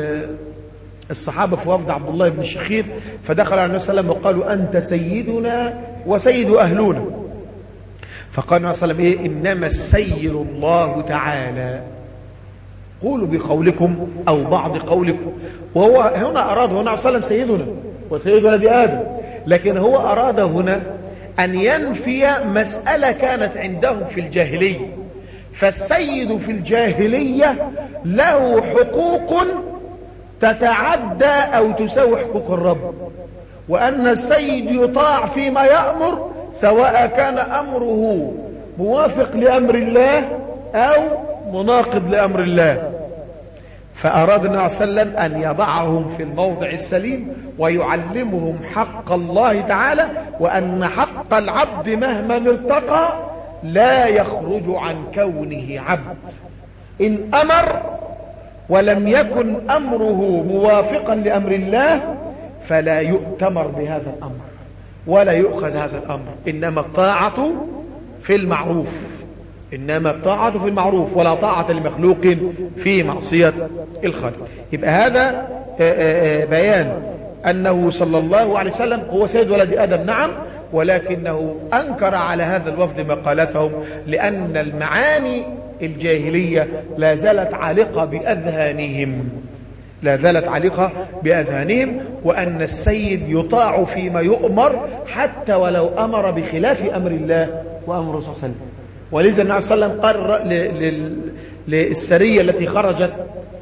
الصحابة في وفد عبد الله بن الشخير، فدخل على النبي صلى الله عليه وسلم وقالوا: أنت سيدنا وسيد أهلنا. فقال النبي صلى الله عليه وسلم: إنما السيد الله تعالى، قولوا بقولكم أو بعض قولكم. وهو هنا أراد، هنا صلى الله عليه وسلم سيدنا وسيد ولد آدم، لكن هو أراد هنا أن ينفي مسألة كانت عندهم في الجاهلية. فالسيد في الجاهلية له حقوق تتعدى أو تساوي حقوق الرب، وأن السيد يطاع فيما يأمر سواء كان أمره موافق لأمر الله أو مناقض لأمر الله. فأراد النبي صلى الله عليه وسلم أن يضعهم في الموضع السليم ويعلمهم حق الله تعالى، وأن حق العبد مهما ارتقى لا يخرج عن كونه عبد. إن أمر ولم يكن أمره موافقا لأمر الله فلا يؤتمر بهذا الأمر ولا يؤخذ هذا الأمر. إنما الطاعة في المعروف، إنما الطاعة في المعروف، ولا طاعة لمخلوق في معصية الخالق. يبقى هذا بيان أنه صلى الله عليه وسلم هو سيد ولد آدم، نعم، ولكنه أنكر على هذا الوفد مقالتهم، لأن المعاني الجاهلية لا زالت عالقة بأذهانهم، لا زالت عالقة بأذهانهم، وأن السيد يطاع فيما يؤمر حتى ولو أمر بخلاف أمر الله وأمر الرسول صلى الله عليه وسلم. ولذا النبي صلى الله عليه وسلم قرر للسرية التي خرجت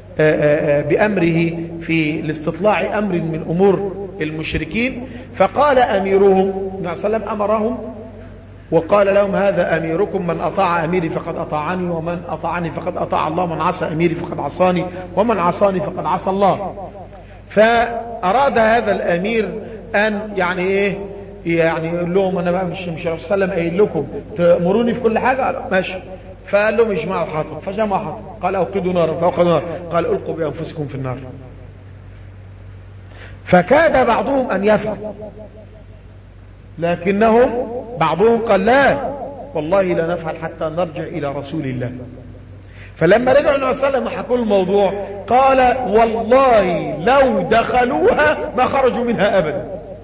بأمره في الاستطلاع أمر من أمور المشركين، فقال أميرهم، النبي صلى الله عليه وسلم أمرهم وقال لهم: هذا أميركم، من أطاع أميري فقد أطاعني، ومن أطاعني فقد أطاع الله، من عصى أميري فقد عصاني، ومن عصاني فقد عصى الله. فأراد هذا الأمير أن يعني إيه، يعني يقول لهم: أنا بقى مش الرسول صلى الله عليه وسلم قايل لكم تأمروني في كل حاجة؟ ماشي. فقال لهم: اجمعوا حطب، فجمعوا حطب. قال: أوقدوا نارا، فأوقدوا نارا. قال: ألقوا بأنفسكم في النار. فكاد بعضهم أن يفعل، لكنهم بعضهم قال: لا والله لا نفعل حتى نرجع إلى رسول الله. فلما رجعوا النبي صلى الله عليه وسلم وحكوا الموضوع قال: والله لو دخلوها ما خرجوا منها أبدا.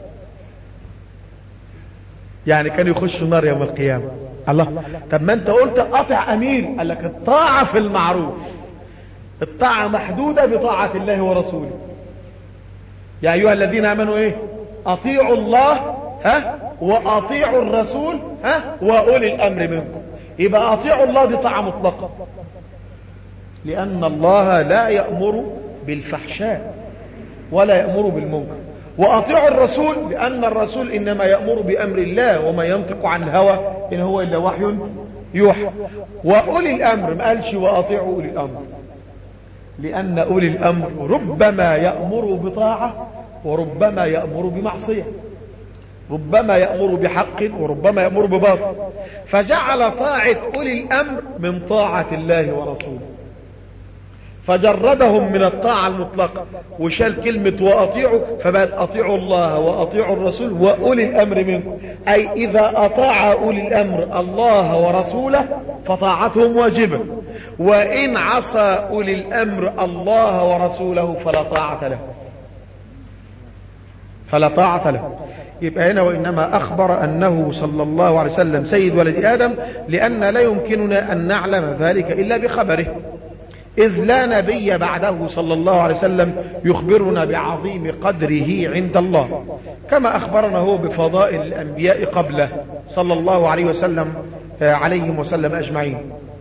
يعني كانوا يخشوا النار يوم القيامة. الله، طب ما انت قلت أطع أمير، قال لك الطاعة في المعروف، الطاعة محدودة بطاعة الله ورسوله. يا أيها الذين آمنوا إيه؟ أطيعوا الله وأطيعوا الرسول وأولي الأمر منكم. يبقى أطيعوا الله دي طاعة مطلقة، لأن الله لا يأمر بالفحشاء ولا يأمر بالمنكر. وأطيعوا الرسول لأن الرسول إنما يأمر بأمر الله، وما ينطق عن الهوى إن هو إلا وحي يوحى. وأولي الأمر، ما قالش وأطيعوا أولي الأمر. لأن أولي الأمر ربما يأمر بطاعة وربما يأمر بمعصية، ربما يأمر بحق وربما يأمر بباطل، فجعل طاعة أولي الأمر من طاعة الله ورسوله، فجردهم من الطاعة المطلقة وشال كلمة وأطيعوا، فبقت أطيعوا الله وأطيعوا الرسول وأولي الأمر منكم، أي إذا أطاع أولي الأمر الله ورسوله فطاعتهم واجبة، وإن عصى أولي الأمر الله ورسوله فلا طاعة له، فلا طاعة له. يبقى هنا وإنما أخبر أنه صلى الله عليه وسلم سيد ولد آدم، لأن لا يمكننا أن نعلم ذلك إلا بخبره، إذ لا نبي بعده صلى الله عليه وسلم يخبرنا بعظيم قدره عند الله، كما أخبرنا هو بفضائل الأنبياء قبله صلى الله عليه وسلم عليهم وسلم أجمعين.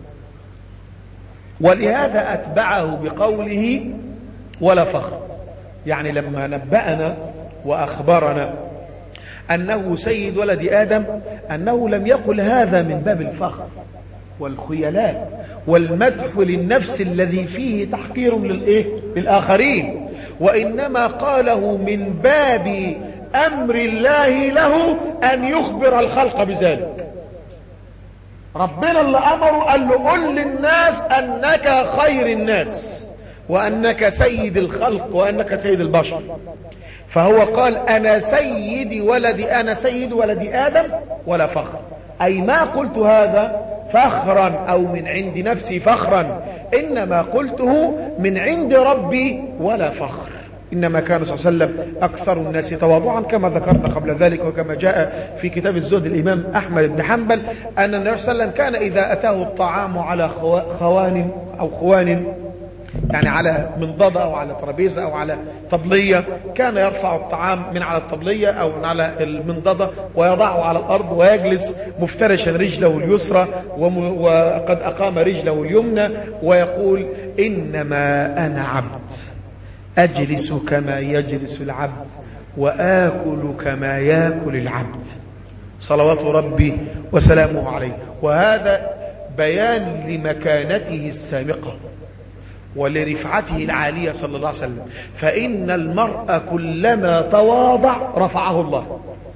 ولهذا أتبعه بقوله ولا فخر، يعني لما نبأنا وأخبرنا أنه سيد ولد آدم أنه لم يقل هذا من باب الفخر والخيلاء والمدح للنفس الذي فيه تحقير للآخرين، وإنما قاله من باب أمر الله له أن يخبر الخلق بذلك. ربنا اللي أمره قال له قل للناس أنك خير الناس وأنك سيد الخلق وأنك سيد البشر، فهو قال أنا سيد ولد آدم ولا فخر، أي ما قلت هذا فخرا أو من عند نفسي فخرا، إنما قلته من عند ربي ولا فخر. إنما كان صلى الله عليه وسلم أكثر الناس تواضعا كما ذكرنا قبل ذلك، وكما جاء في كتاب الزهد الإمام أحمد بن حنبل أن النبي صلى الله عليه وسلم كان إذا أتاه الطعام على خوان أو خوان، يعني على منضدة أو على ترابيزة أو على طبلية، كان يرفع الطعام من على الطبلية أو من على المنضدة ويضعه على الأرض ويجلس مفترشا رجله اليسرى وقد أقام رجله اليمنى ويقول إنما أنا عبد أجلس كما يجلس العبد وآكل كما يأكل العبد، صلوات ربي وسلامه عليه. وهذا بيان لمكانته السامقة ولرفعته العالية صلى الله عليه وسلم، فإن المرء كلما تواضع رفعه الله،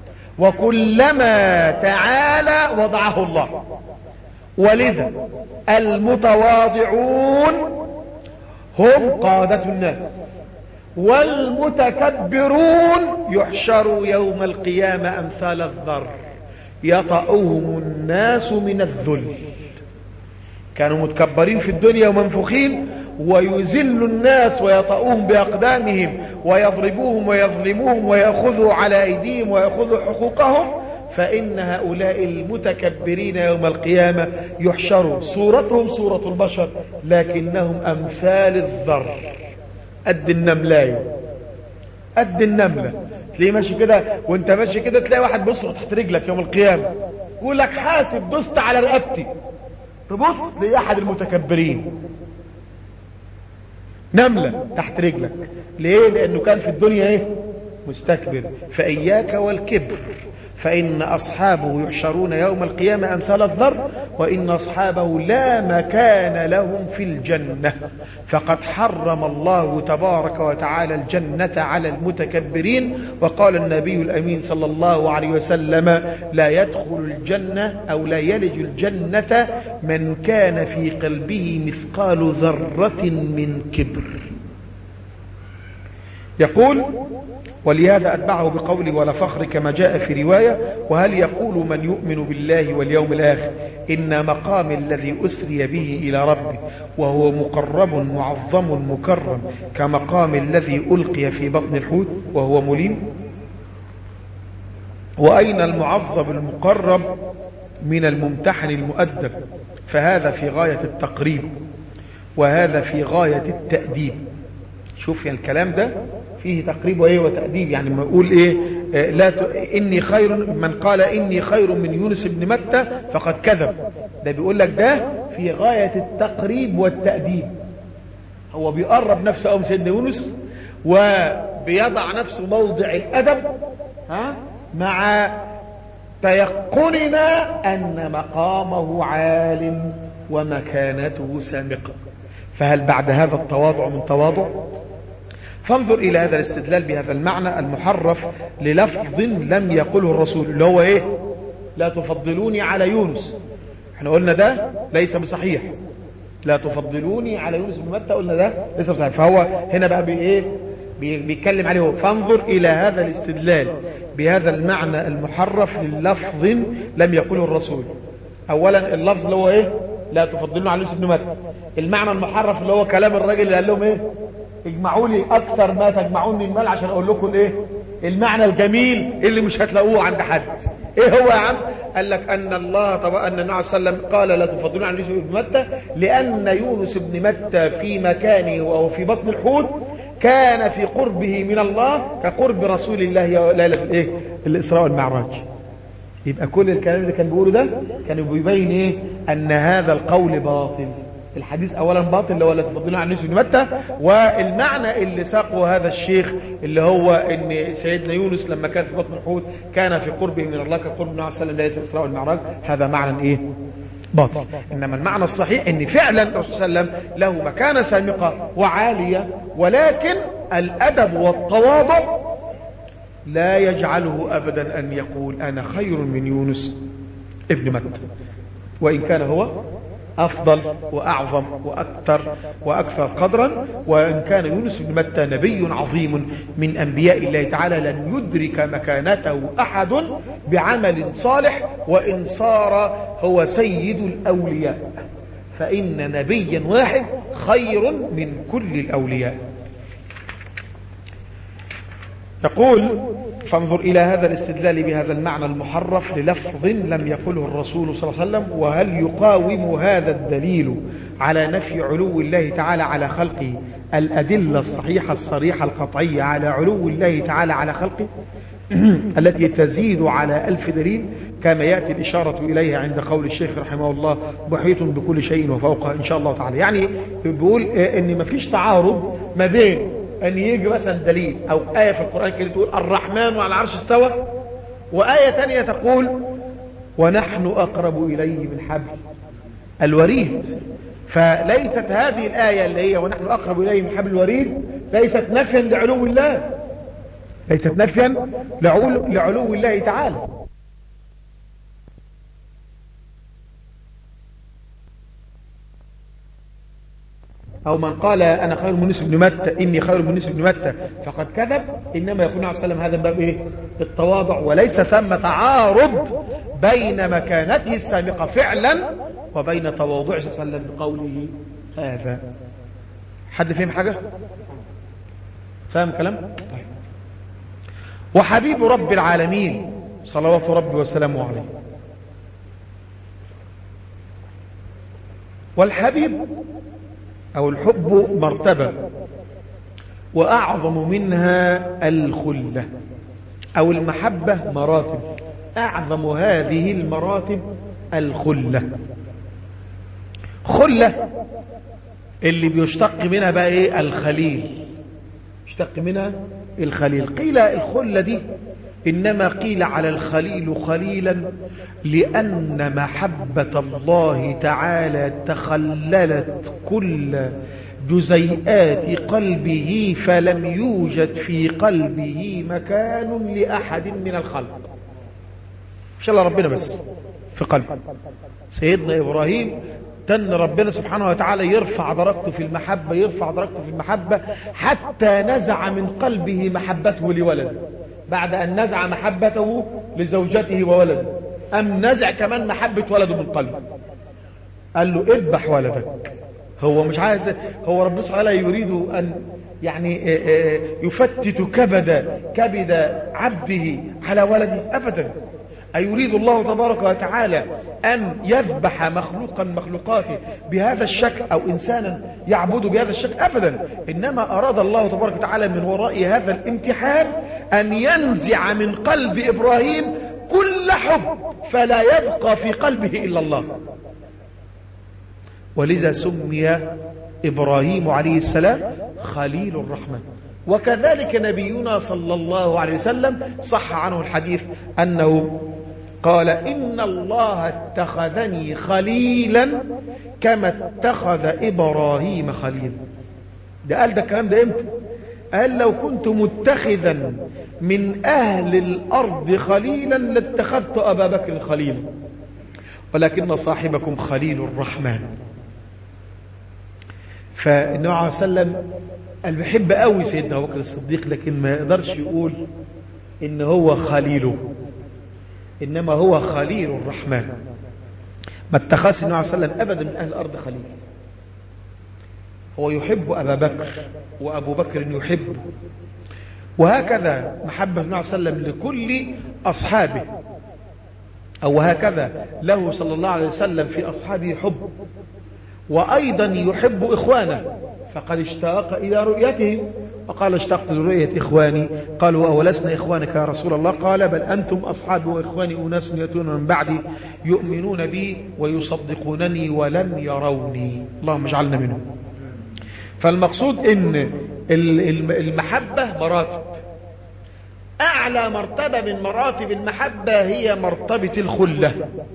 وكلما تعالى وضعه الله. ولذا المتواضعون هم قادة الناس، والمتكبرون يحشروا يوم القيامة أمثال الذر يطأهم الناس من الذل. كانوا متكبرين في الدنيا ومنفوخين، ويذل الناس ويطؤوهم بأقدامهم ويضربوهم ويظلموهم ويأخذوا على أيديهم ويأخذوا حقوقهم، فإن هؤلاء المتكبرين يوم القيامة يحشروا صورتهم صورة البشر لكنهم أمثال الذر، قد النملاية، قد النملة. تلاقيه ماشي كده وانت ماشي كده تلاقي واحد بيصرخ تحت رجلك يوم القيامة يقول لك حاسب دست على رقبتي، تبص لأحد المتكبرين نملة تحت رجلك. ليه؟ لأنه كان في الدنيا مستكبر. فإياك والكبر، فإن أصحابه يحشرون يوم القيامة أمثال الذر، وإن أصحابه لا مكان لهم في الجنة، فقد حرم الله تبارك وتعالى الجنة على المتكبرين. وقال النبي الأمين صلى الله عليه وسلم لا يدخل الجنة أو لا يلج الجنة من كان في قلبه مثقال ذرة من كبر. يقول ولهذا أتبعه بقوله ولا فخر كما جاء في رواية. وهل يقول من يؤمن بالله واليوم الآخر إن مقام الذي أسري به إلى ربه وهو مقرب معظم مكرم كمقام الذي ألقي في بطن الحوت وهو مليم؟ وأين المعظم المقرب من الممتحن المؤدب؟ فهذا في غاية التقريب وهذا في غاية التأديب. شوف يعني الكلام ده فيه تقريب وتأديب، يعني ما يقول إني خير، من قال إني خير من يونس بن متى فقد كذب، ده بيقول لك ده في غاية التقريب والتأديب. هو بيقرب نفسه أو سيدنا يونس وبيضع نفسه موضع الأدب مع تيقننا أن مقامه عال ومكانته سامقة. فهل بعد هذا التواضع من تواضع؟ فانظر إلى هذا الاستدلال بهذا المعنى المحرف للفظ لم يقله الرسول، اللي هو إيه؟ لا تفضلوني على يونس. احنا قلنا ده ليس بصحيح، لا تفضلوني على يونس بن متى، قلنا ده ليس بصحيح. فهو هنا بقى بيتكلم عليه. فانظر إلى هذا الاستدلال بهذا المعنى المحرف للفظ لم يقله الرسول. أولا اللفظ اللي هو إيه؟ لا تفضلوني على يونس بن متى. المعنى المحرف اللي هو كلام الراجل اللي قال لهم إيه؟ اجمعوا لي أكثر ما تجمعون من المال عشان أقول لكم إيه؟ المعنى الجميل اللي مش هتلاقوه عند حد. إيه هو يا عم؟ قال لك أن النبي صلى الله عليه وسلم قال لا تفضلون على يونس بن متى لأن يونس بن متى في مكانه وهو في بطن الحوت كان في قربه من الله كقرب رسول الله ليلة الايه؟ الإسراء والمعراج. يبقى كل الكلام اللي كان بيقوله ده كان بيبين ايه؟ أن هذا القول باطل. الحديث أولا باطل اللي هو لا تفضلون عن يونس بن متى، والمعنى اللي ساقه هذا الشيخ اللي هو ان سيدنا يونس لما كان في بطن الحوت كان في قربه من الله كقرب النبي صلى الله عليه وسلم ليلة الإسراء والمعراج، هذا معنى ايه؟ باطل. إنما المعنى الصحيح ان فعلا الرسول صلى الله عليه وسلم له مكانة سامقة وعالية، ولكن الأدب والتواضع لا يجعله أبدا أن يقول أنا خير من يونس ابن متى، وإن كان هو أفضل وأعظم وأكثر قدرا، وإن كان يونس بن متى نبي عظيم من أنبياء الله تعالى لن يدرك مكانته أحد بعمل صالح، وإن صار هو سيد الأولياء، فإن نبيا واحد خير من كل الأولياء. يقول فانظر إلى هذا الاستدلال بهذا المعنى المحرف للفظ لم يقله الرسول صلى الله عليه وسلم. وهل يقاوم هذا الدليل على نفي علو الله تعالى على خلقه الأدلة الصحيحة الصريحة القطعية على علو الله تعالى على خلقه التي تزيد على 1000 دليل، كما يأتي الإشارة إليها عند قول الشيخ رحمه الله محيط بكل شيء وفوقه إن شاء الله تعالى. يعني بيقول إن مفيش تعارض ما بين أن يجي مثلا دليل أو آية في القرآن الكريم تقول الرحمن على العرش استوى، وآية تانية تقول ونحن أقرب إليه من حبل الوريد. فليست هذه الآية اللي هي ونحن أقرب إليه من حبل الوريد ليست نفيا لعلو الله، ليست نفيا لعلو الله تعالى. أو من قال أنا خير من يونس بن متى إني خير من يونس بن متى فقد كذب. إنما يكون عليه السلام هذا باب إيه؟ التواضع، وليس ثم تعارض بين مكانته السامقة فعلا وبين تواضعه صلى الله عليه وسلم بقوله هذا. حد فهم حاجة؟ فهم كلام؟ طيب. وحبيب رب العالمين صلوات ربي وسلامه عليه. والحبيب أو الحب مرتبة وأعظم منها الخلة، أو المحبة مراتب، أعظم هذه المراتب الخلة. خلة اللي بيشتق منها بقى إيه؟ الخليل، يشتق منها الخليل. قيل الخلة دي إنما قيل على الخليل خليلا لأن محبة الله تعالى تخللت كل جزيئات قلبه، فلم يوجد في قلبه مكان لأحد من الخلق. إن شاء الله ربنا بس في قلبه. سيدنا إبراهيم تن ربنا سبحانه وتعالى يرفع درجته في المحبة، يرفع درجته في المحبة حتى نزع من قلبه محبته لولده، بعد أن نزع محبته لزوجته وولده أم نزع كمان محبة ولده من قلبه. قال له اذبح ولدك. هو مش عايز، هو ربنا سبحانه وتعالى يريد أن يعني يفتت كبد عبده على ولده أبدا. أيريد الله تبارك وتعالى أن يذبح مخلوقا مخلوقاته بهذا الشكل أو إنسانا يعبد بهذا الشكل؟ أبدا. إنما أراد الله تبارك وتعالى من وراء هذا الامتحان أن ينزع من قلب إبراهيم كل حب، فلا يبقى في قلبه إلا الله. ولذا سمي إبراهيم عليه السلام خليل الرحمن. وكذلك نبينا صلى الله عليه وسلم صح عنه الحديث أنه قال إن الله اتخذني خليلا كما اتخذ إبراهيم خليلا. ده قال ده الكلام ده امتى؟ قال لو كنت متخذا من أهل الأرض خليلا لاتخذت أبا بكر خليلا ولكن صاحبكم خليل الرحمن. فالنبي عليه وسلم قال بيحب قوي سيدنا أبو بكر الصديق، لكن ما يقدرش يقول إن هو خليله، إنما هو خليل الرحمن. ما اتخذش النبي عليه وسلم أبدا من أهل الأرض خليل. هو يحب أبا بكر وأبو بكر يحبه، وهكذا محبة النبي صلى الله عليه وسلم لكل أصحابه، أو هكذا له صلى الله عليه وسلم في أصحابه حب، وأيضا يحب إخوانه، فقد اشتاق إلى رؤيتهم وقال اشتقت لرؤية إخواني. قالوا أولسنا إخوانك يا رسول الله؟ قال بل أنتم أصحابي وإخواني أناس يأتون من بعدي يؤمنون بي ويصدقونني ولم يروني. اللهم اجعلنا منهم. فالمقصود إن المحبة مراتب. أعلى مرتبة من مراتب المحبة هي مرتبة الخلة.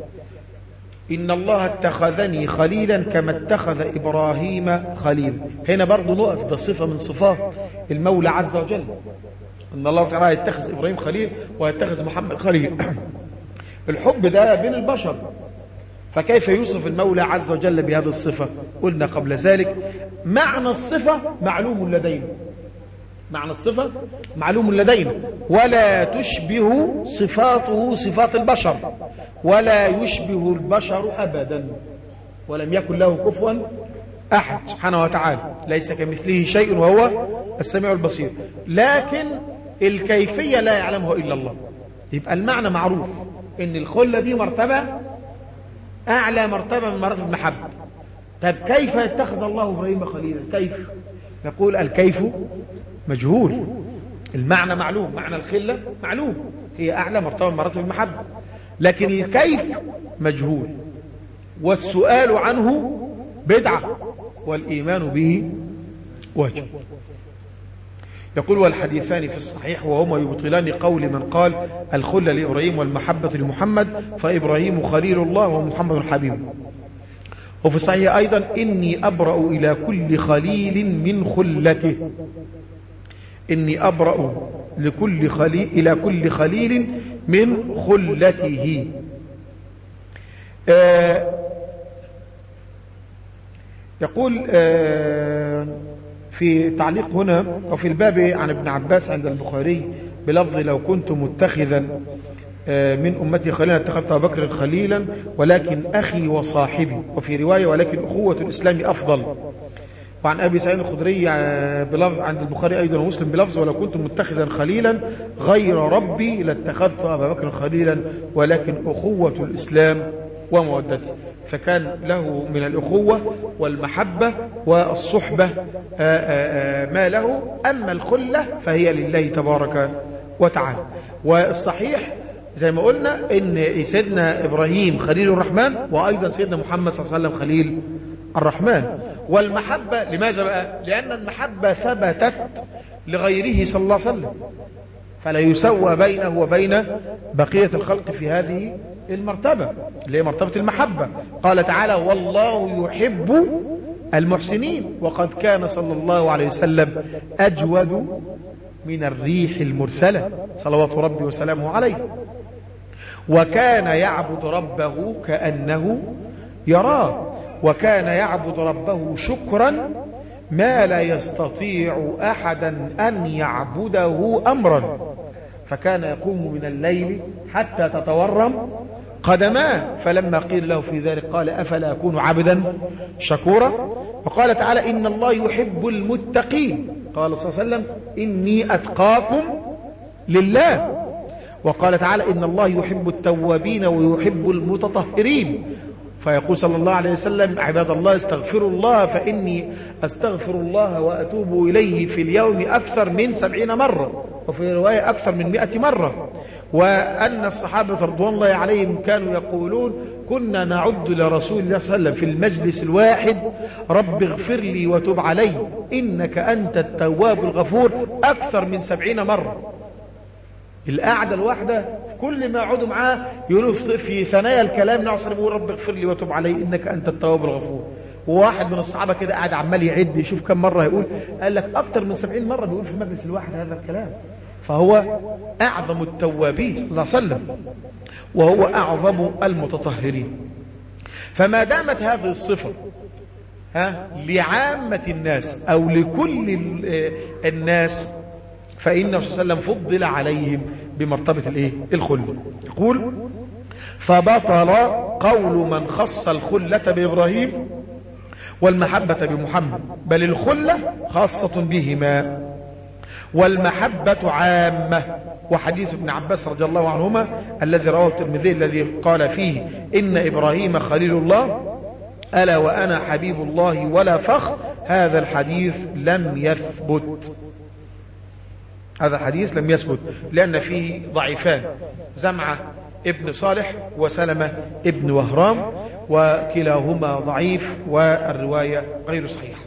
إن الله اتخذني خليلا كما اتخذ إبراهيم خليلا. هنا برضو نقف، ده صفة من صفات المولى عز وجل، إن الله تعالى يتخذ إبراهيم خليل ويتخذ محمد خليل. الحب ده بين البشر، فكيف يوصف المولى عز وجل بهذه الصفة؟ قلنا قبل ذلك معنى الصفة معلوم لدينا، معنى الصفة معلوم لدينا، ولا تشبه صفاته صفات البشر، ولا يشبه البشر أبدا، ولم يكن له كفوا أحد سبحانه وتعالى، ليس كمثله شيء وهو السميع البصير. لكن الكيفية لا يعلمها إلا الله. يبقى المعنى معروف إن الخلة دي مرتبة أعلى مرتبة من مراتب المحبة. طيب كيف اتخذ الله إبراهيم خليلا؟ كيف؟ نقول الكيف مجهول، المعنى معلوم، معنى الخلة معلوم، هي أعلى مرتبة من مراتب المحبة، لكن الكيف مجهول، والسؤال عنه بدعة والإيمان به واجب. يقول والحديثان في الصحيح وهما يبطلان قول من قال الخلة لإبراهيم والمحبة لمحمد، فإبراهيم خليل الله ومحمد حبيبه. وفي الصحيح أيضا إني أبرأ إلى كل خليل من خلته، إني أبرأ إلى كل خليل من خلته. يقول في تعليق هنا وفي الباب عن ابن عباس عند البخاري بلفظ لو كنت متخذا من أمتي خليلا اتخذت أبا بكر خليلا ولكن أخي وصاحبي، وفي رواية ولكن أخوة الإسلام أفضل. وعن أبي سعيد الخدري بلفظ عند البخاري أيضا ومسلم بلفظ ولو كنت متخذا خليلا غير ربي لاتخذت أبا بكر خليلا ولكن أخوة الإسلام ومودته. فكان له من الأخوة والمحبة والصحبة ما له، أما الخلة فهي لله تبارك وتعالى. والصحيح زي ما قلنا إن سيدنا إبراهيم خليل الرحمن، وأيضا سيدنا محمد صلى الله عليه وسلم خليل الرحمن. والمحبة لماذا بقى؟ لأن المحبة ثبتت لغيره صلى الله عليه وسلم، فلا يسوى بينه وبين بقية الخلق في هذه المرتبة اللي هي مرتبة المحبة. قال تعالى والله يحب المحسنين، وقد كان صلى الله عليه وسلم أجود من الريح المرسلة صلوات ربي وسلامه عليه، وكان يعبد ربه كأنه يراه، وكان يعبد ربه شكرا ما لا يستطيع أحدا أن يعبده أمرا، فكان يقوم من الليل حتى تتورم قدماه، فلما قيل له في ذلك قال أفلا أكون عبدا شكورا. وقال تعالى إن الله يحب المتقين، قال صلى الله عليه وسلم إني أتقاكم لله. وقال تعالى إن الله يحب التوابين ويحب المتطهرين، فيقول صلى الله عليه وسلم عباد الله استغفروا الله فإني أستغفر الله وأتوب إليه في اليوم أكثر من 70 مرة، وفي رواية أكثر من 100 مرة. وأن الصحابة رضوان الله عليهم كانوا يقولون كنا نعد لرسول الله صلى الله عليه وسلم في المجلس الواحد رب اغفر لي وتب علي إنك أنت التواب الغفور أكثر من 70 مرة. القعدة الواحدة كل ما يقعدوا معاه يقولوا في ثنايا الكلام نعصر بيقول رب اغفر لي وتب علي إنك أنت التواب الغفور. وواحد من الصحابة كده قاعد عمال يعد يشوف كم مرة يقول، قال لك أكتر من 70 مرة بيقول في المجلس الواحد هذا الكلام. فهو أعظم التوابين صلى الله عليه وسلم، وهو أعظم المتطهرين. فما دامت هذه الصفة لعامة الناس أو لكل الناس، فإن الرسول صلى الله عليه وسلم فضل عليهم بمرتبة الخلة. يقول: فبطل قول من خص الخلة بإبراهيم والمحبة بمحمد، بل الخلة خاصة بهما والمحبة عامة. وحديث ابن عباس رضي الله عنهما الذي رواه الترمذي الذي قال فيه إن إبراهيم خليل الله ألا وأنا حبيب الله ولا فخر، هذا الحديث لم يثبت. هذا الحديث لم يثبت لأن فيه ضعيفان، زمعة ابن صالح وسلمة ابن وهرام، وكلاهما ضعيف والرواية غير صحيحة.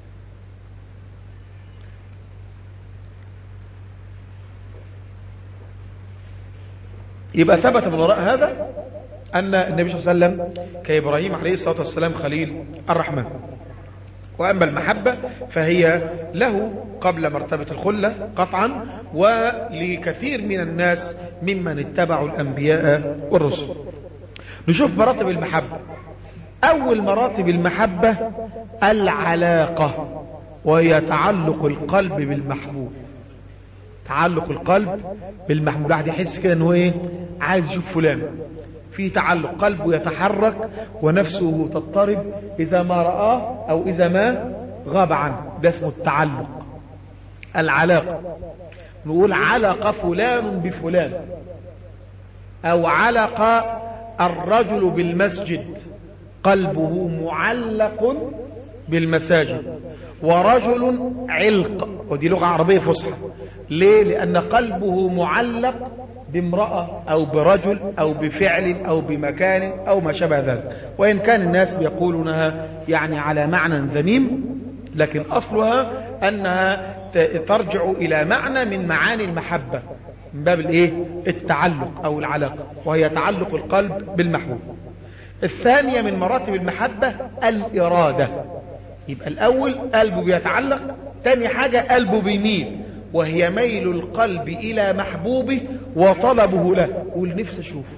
يبقى ثبت من وراء هذا أن النبي صلى الله عليه وسلم كإبراهيم عليه الصلاة والسلام خليل الرحمن. وأما المحبة فهي له قبل مرتبة الخلة قطعا، ولكثير من الناس ممن اتبعوا الأنبياء والرسل. نشوف مراتب المحبة. أول مراتب المحبة العلاقة، وهي تعلق القلب بالمحبوب. تعلق القلب بالمحبوب، الواحد يحس كده انه عايز يشوف فلان، في تعلق، قلبه يتحرك ونفسه تضطرب إذا ما رآه أو إذا ما غاب عنه. ده اسمه التعلق. العلاقة، نقول علق فلان بفلان، أو علق الرجل بالمسجد، قلبه معلق بالمساجد. ورجل علق، ودي لغة عربية فصحى. ليه؟ لأن قلبه معلق بامرأة أو برجل أو بفعل أو بمكان أو ما شابه ذلك، وإن كان الناس بيقولونها يعني على معنى ذميم، لكن أصلها أنها ترجع إلى معنى من معاني المحبة من باب التعلق أو العلاقة، وهي تعلق القلب بالمحبوب. الثانية من مراتب المحبة الإرادة. يبقى الأول قلبه بيتعلق، تاني حاجة قلبه بيميل، وهي ميل القلب إلى محبوبه وطلبه له. يقول نفسي أشوفه،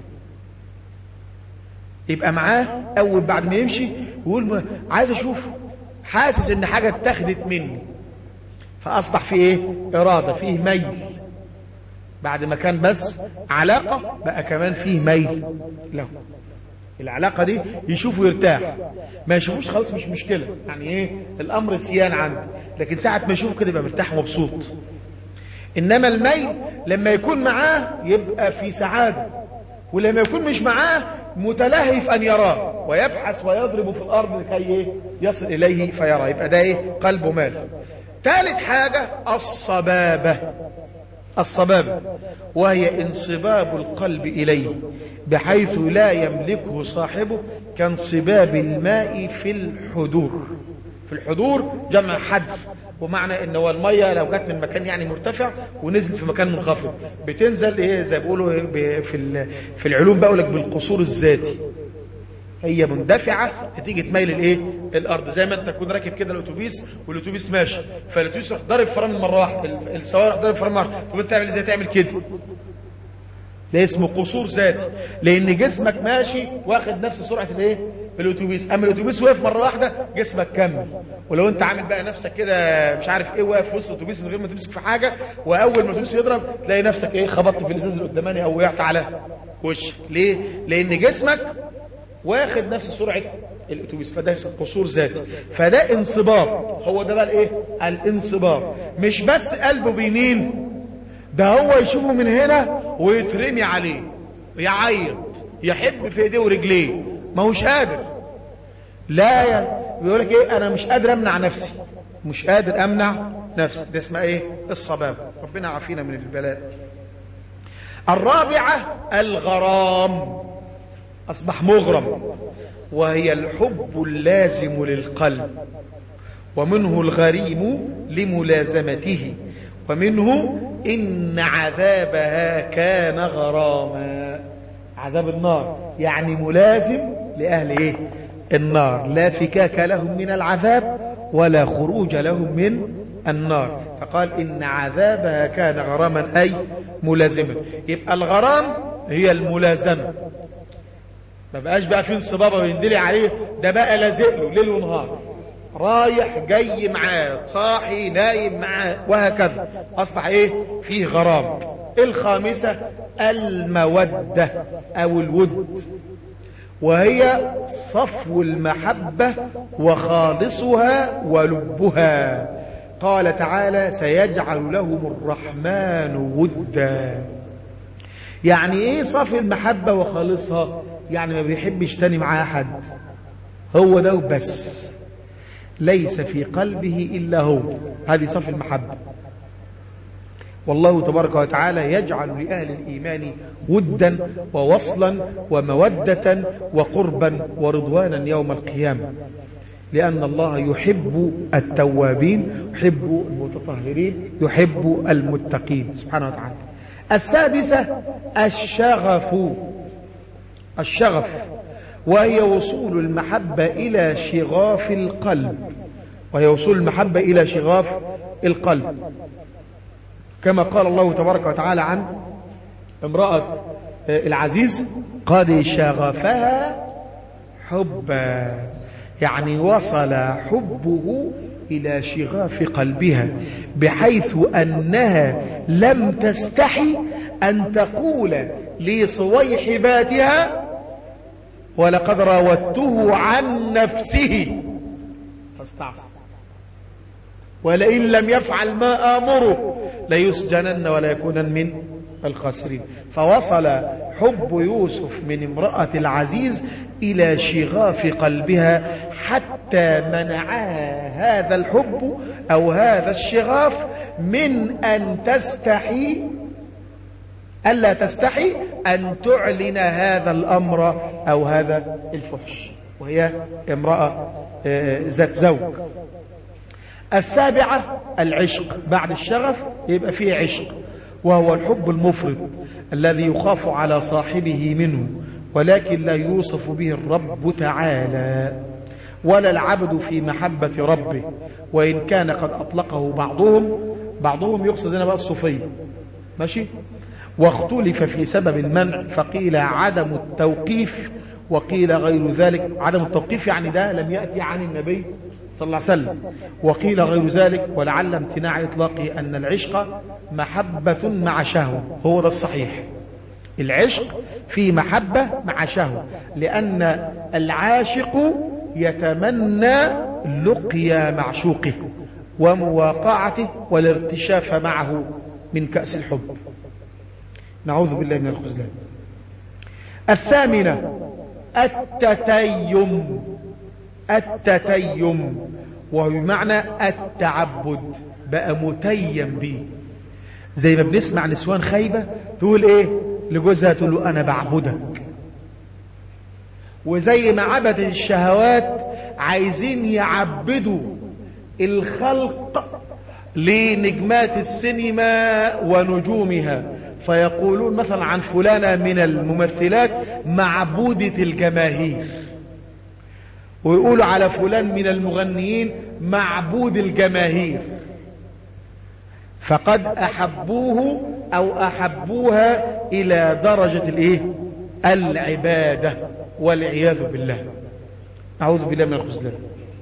يبقى معاه أول بعد ما يمشي يقول عايز أشوفه، حاسس إن حاجة اتخذت مني، فأصبح فيه إرادة، فيه ميل. بعد ما كان بس علاقة بقى كمان فيه ميل له. العلاقة دي يشوفه يرتاح، ما يشوفوش خلاص مش مشكلة، يعني الأمر سيان عنده، لكن ساعة ما يشوفه كده يبقى مرتاح ومبسوط. إنما الميل لما يكون معاه يبقى في سعادة، ولما يكون مش معاه متلهف أن يراه ويبحث ويضرب في الأرض لكي يصل إليه فيرى. يبقى ده قلبه مال. ثالث حاجة الصبابة. الصبابة وهي انصباب القلب إليه بحيث لا يملكه صاحبه، كانصباب الماء في الحدور. في الحدور جمع حدر، ومعنى ان هو المية لو جت من مكان يعني مرتفع ونزلت في مكان منخفض بتنزل زي بيقولوا في العلوم بقول لك بالقصور الذاتي، هي مندفعة تيجي تميل الارض. زي ما انت تكون راكب كده الاتوبيس والاتوبيس ماشي، فالاتوبيس يروح ضارب فرامل مرة واحدة، السواق يروح ضارب فرامل مرة، فانت تعمل ازاي؟ تعمل كده. ده اسمه قصور ذاتي، لان جسمك ماشي واخد نفس سرعة الاتوبيس، اما الاتوبيس وقف مرة واحدة جسمك كمل. ولو انت عامل بقى نفسك كده مش عارف واقف في وسط الاتوبيس من غير ما تمسك في حاجة، واول ما الاتوبيس يضرب تلاقي نفسك خبطت في الازاز القداماني او وقعت على وشك. ليه؟ لان جسمك واخد نفس سرعة الاتوبيس، فده اسمه قصور ذاتي. فده انصباب، هو ده بقى الانصباب. مش بس قلبه بيميل، ده هو يشوفه من هنا ويترمي عليه، يعيط، يحب في ايديه ورجليه، ما هوش قادر. لا بيقول لك انا مش قادر امنع نفسي، مش قادر امنع نفسي. ده اسمها الصباب. ربنا عافينا من البلاء. الرابعة الغرام، اصبح مغرم، وهي الحب اللازم للقلب، ومنه الغريم لملازمته، ومنه إن عذابها كان غراما. عذاب النار يعني ملازم لأهل إيه؟ النار، لا فكاك لهم من العذاب ولا خروج لهم من النار. فقال إن عذابها كان غراما أي ملازما. يبقى الغرام هي الملازمة، ما بقاش بقى في انصبابة ويندلي عليه، ده بقى لازق له ليل ونهار، رايح جاي معاه، صاحي نايم معاه، وهكذا. أصبح إيه؟ فيه غرام. الخامسة المودة أو الود، وهي صفو المحبة وخالصها ولبها. قال تعالى سيجعل لهم الرحمن ودا. يعني ايه صفو المحبة وخالصها؟ يعني ما بيحبش تاني معاه حد، هو ده بس، ليس في قلبه إلا هو. هذه صفو المحبة. والله تبارك وتعالى يجعل لأهل الإيمان ودا ووصلا ومودة وقربا ورضوانا يوم القيامة، لأن الله يحب التوابين، يحب المتطهرين، يحب المتقين سبحانه وتعالى. السادسة الشغف، وهي وصول المحبة إلى شغاف القلب، كما قال الله تبارك وتعالى عن امرأة العزيز قد شغفها حبا، يعني وصل حبه إلى شغاف قلبها، بحيث أنها لم تستحي أن تقول لصويحباتها ولقد راودته عن نفسه فاستعصى ولئن لم يفعل ما آمره ليسجنن ولا يكونن من الخاسرين. فوصل حب يوسف من امرأة العزيز إلى شغاف قلبها، حتى منعها هذا الحب أو هذا الشغاف من أن ألا تستحي أن تعلن هذا الأمر أو هذا الفحش، وهي امرأة ذات زوج. السابعة العشق، بعد الشغف يبقى فيه عشق، وهو الحب المفرط الذي يخاف على صاحبه منه، ولكن لا يوصف به الرب تعالى ولا العبد في محبة ربه، وإن كان قد أطلقه بعضهم يقصد هنا بقى الصوفية، ماشي. واختلف في سبب المنع، فقيل عدم التوقيف وقيل غير ذلك. عدم التوقيف يعني ده لم يأتي عن النبي صلى الله عليه وسلم، وقيل غير ذلك، ولعل امتناع إطلاقه أن العشق محبة مع شهوة. هو ده الصحيح، العشق في محبة مع شهوة، لأن العاشق يتمنى لقيا معشوقه ومواقعته والارتشاف معه من كأس الحب. نعوذ بالله من الخذلان. الثامنة التتيم، وهو بمعنى التعبد، بقى متيم به. زي ما بنسمع نسوان خايبة تقول ايه لجوزها؟ تقول له انا بعبدك. وزي ما عبد الشهوات عايزين يعبدوا الخلق لنجمات السينما ونجومها، فيقولون مثلا عن فلانة من الممثلات معبودة الجماهير، ويقولوا على فلان من المغنيين معبود الجماهير، فقد أحبوه أو أحبوها إلى درجة الإيه؟ العبادة، والعياذ بالله. أعوذ بالله من الخذلان.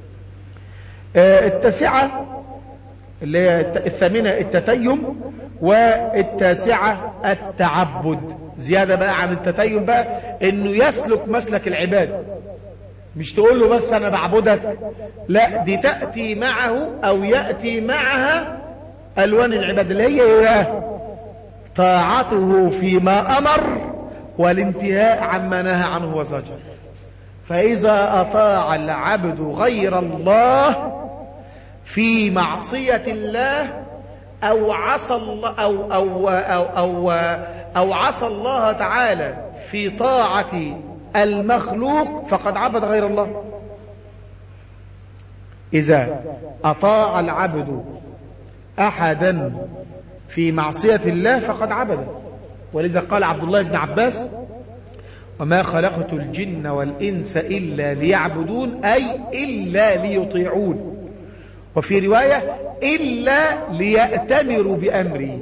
التاسعة اللي هي الثامنة التتيم، والتاسعة التعبد. زيادة بقى عن التتيم بقى انه يسلك مسلك العبادة، مش تقول له بس انا بعبدك، لا، دي تأتي معه او يأتي معها الوان العبادة اللي هي طاعته فيما امر والانتهاء عما نهى عنه وزجر. فاذا اطاع العبد غير الله في معصية الله أو عصى الله أو عصى الله تعالى في طاعة المخلوق فقد عبد غير الله. إذا أطاع العبد أحدا في معصية الله فقد عبد. ولذا قال عبد الله بن عباس: وما خلقت الجن والإنس إلا ليعبدون، أي إلا ليطيعون. وفي رواية: إلا ليأتمروا بأمري،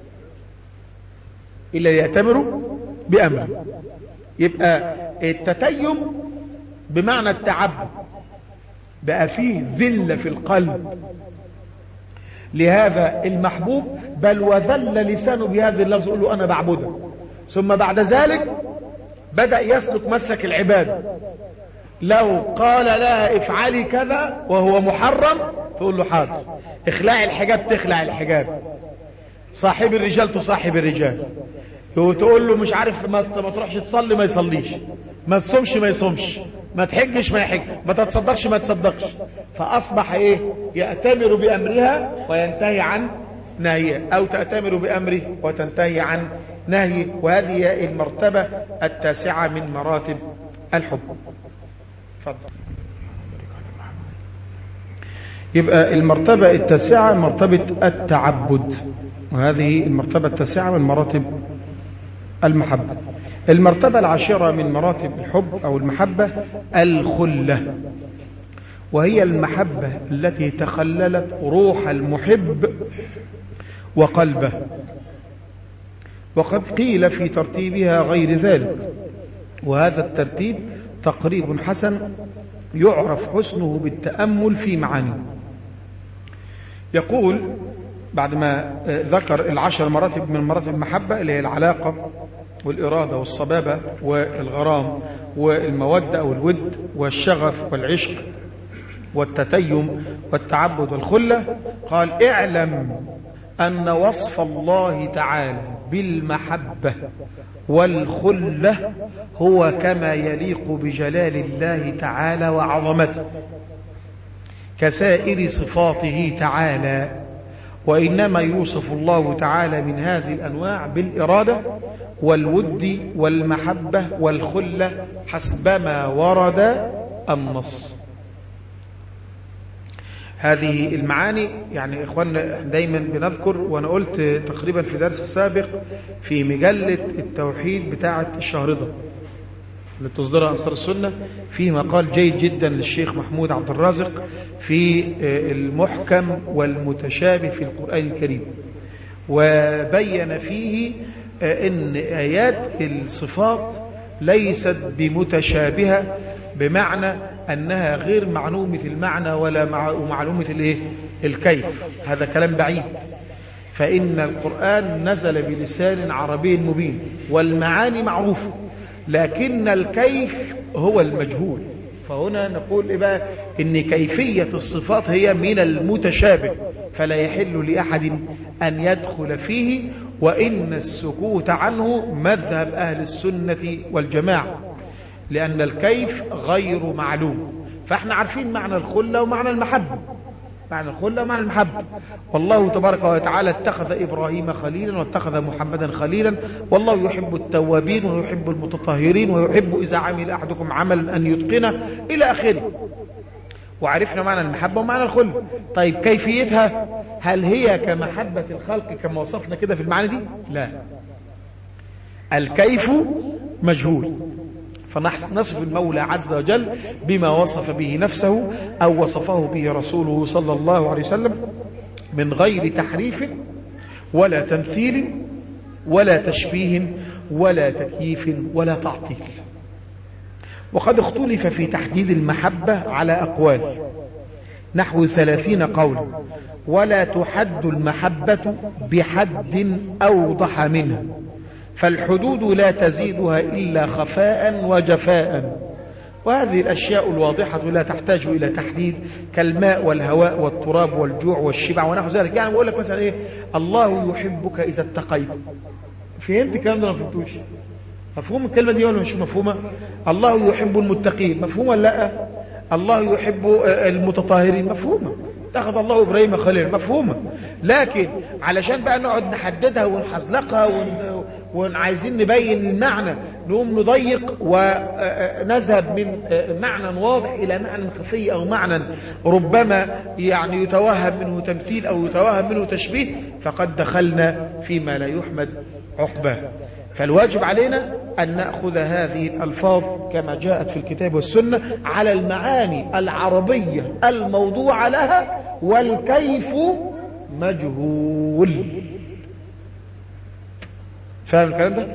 إلا ليأتمروا بأمري. يبقى التتيم بمعنى التعبد، بقى فيه ذلة في القلب لهذا المحبوب، بل وذل لسانه بهذا اللفظ، يقول له أنا بعبده. ثم بعد ذلك بدأ يسلك مسلك العبادة. لو قال لها افعلي كذا وهو محرم تقول له حاضر، اخلعي الحجاب تخلع الحجاب، صاحب الرجال تصاحب الرجال، تقول له مش عارف ما تروحش تصلي ما يصليش، ما تصومش ما يصومش، ما تحجش ما يحج، ما تتصدقش ما تصدقش. فأصبح ايه؟ يأتمر بأمرها وينتهي عن نهيه، أو تأتمر بأمره وتنتهي عن نهيه. وهذه المرتبة التاسعة من مراتب الحب. فضل. يبقى المرتبة التاسعة مرتبة التعبد، وهذه المرتبة التاسعة من مراتب المحبة. المرتبة العاشرة من مراتب الحب أو المحبة الخلة، وهي المحبة التي تخللت روح المحب وقلبه، وقد قيل في ترتيبها غير ذلك، وهذا الترتيب تقريب حسن يعرف حسنه بالتأمل في معانيه. يقول بعد ما ذكر العشر مراتب من مراتب المحبة اللي هي العلاقة والإرادة والصبابة والغرام والمودة أو الود والشغف والعشق والتتيم والتعبد والخلة، قال: اعلم أن وصف الله تعالى بالمحبة والخلة هو كما يليق بجلال الله تعالى وعظمته كسائر صفاته تعالى، وإنما يوصف الله تعالى من هذه الأنواع بالإرادة والود والمحبة والخلة حسبما ورد النص. هذه المعاني يعني إخواننا دايما بنذكر، وأنا قلت تقريبا في درس السابق في مجلة التوحيد بتاعة الشهرضة اللي تصدرها أنصار السنة، في مقال جيد جدا للشيخ محمود عبد الرازق في المحكم والمتشابه في القرآن الكريم، وبين فيه أن آيات الصفات ليست بمتشابهة بمعنى أنها غير معلومة المعنى ولا معلومة الكيف. هذا كلام بعيد، فإن القرآن نزل بلسان عربي مبين والمعاني معروفة، لكن الكيف هو المجهول. فهنا نقول إيه بقى؟ إن كيفية الصفات هي من المتشابه، فلا يحل لأحد أن يدخل فيه، وإن السكوت عنه مذهب أهل السنة والجماعة، لأن الكيف غير معلوم. فاحنا عارفين معنى الخلة ومعنى المحبة، معنى الخلة ومعنى المحبة. والله تبارك وتعالى اتخذ إبراهيم خليلا واتخذ محمدا خليلا، والله يحب التوابين ويحب المتطهرين ويحب إذا عمل أحدكم عملا أن يتقنه إلى آخره. وعرفنا معنى المحبة ومعنى الخلة. طيب كيفيتها؟ هل هي كمحبة الخلق كما وصفنا كده في المعاني دي؟ لا، الكيف مجهول. فنصف المولى عز وجل بما وصف به نفسه أو وصفه به رسوله صلى الله عليه وسلم من غير تحريف ولا تمثيل ولا تشبيه ولا تكييف ولا تعطيل. وقد اختلف في تحديد المحبة على أقوال نحو 30 قولا، ولا تحد المحبة بحد أوضح منها، فالحدود لا تزيدها إلا خفاء وجفاء. وهذه الأشياء الواضحة لا تحتاج إلى تحديد، كالماء والهواء والتراب والجوع والشبع ونحو ذلك. يعني بقول لك مثلا إيه؟ الله يحبك إذا اتقيت. فهمت الكلام ده؟ ما فهمتوش؟ مفهوم الكلمة دي ولا مش مفهومة؟ الله يحب المتقين، مفهوم ولا لا؟ الله يحب المتطهرين، مفهومة. اتخذ الله إبراهيم خليلا، مفهومة. لكن علشان بقى نقعد نحددها ونحزلقها وعايزين نبين المعنى نقوم نضيق ونذهب من معنى واضح إلى معنى خفي أو معنى ربما يعني يتوهم منه تمثيل أو يتوهم منه تشبيه، فقد دخلنا فيما لا يحمد عقباه. فالواجب علينا أن نأخذ هذه الألفاظ كما جاءت في الكتاب والسنة على المعاني العربية الموضوع لها، والكيف مجهول. فاهم الكلام ده؟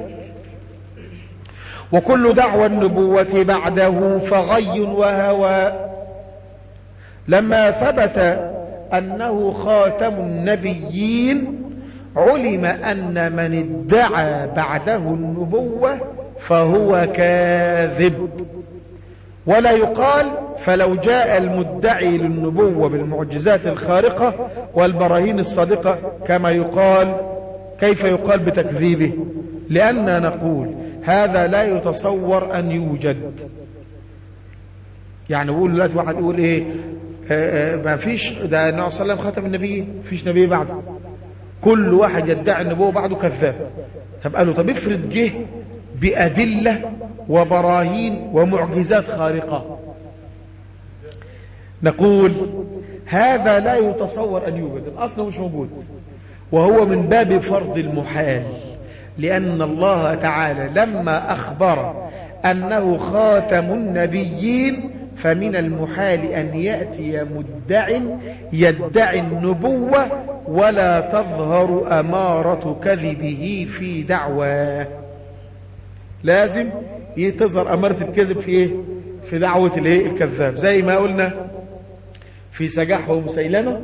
وكل دعوى النبوة بعده فغي وهوى. لما ثبت أنه خاتم النبيين علم أن من ادعى بعده النبوة فهو كاذب، ولا يقال فلو جاء المدعي للنبوة بالمعجزات الخارقة والبراهين الصادقة كما يقال، كيف يقال بتكذيبه؟ لأننا نقول هذا لا يتصور أن يوجد. يعني يقول دلوقتي واحد يقول ايه ما فيش، ده النبي صلى الله عليه وسلم خاتم النبيين، فيش نبي بعده، كل واحد يدعي النبوة بعده كذاب. طب قالوا طب افرض جه بأدلة وبراهين ومعجزات خارقة، نقول هذا لا يتصور أن يوجد، الأصل مش موجود، وهو من باب فرض المحال، لأن الله تعالى لما أخبر أنه خاتم النبيين فمن المحال أن يأتي مدع يدعي النبوة ولا تظهر أمارة كذبه في دعواه. لازم تظهر أمارة الكذب في إيه؟ في دعوة الكذاب، زي ما قلنا في سجاح ومسيلمة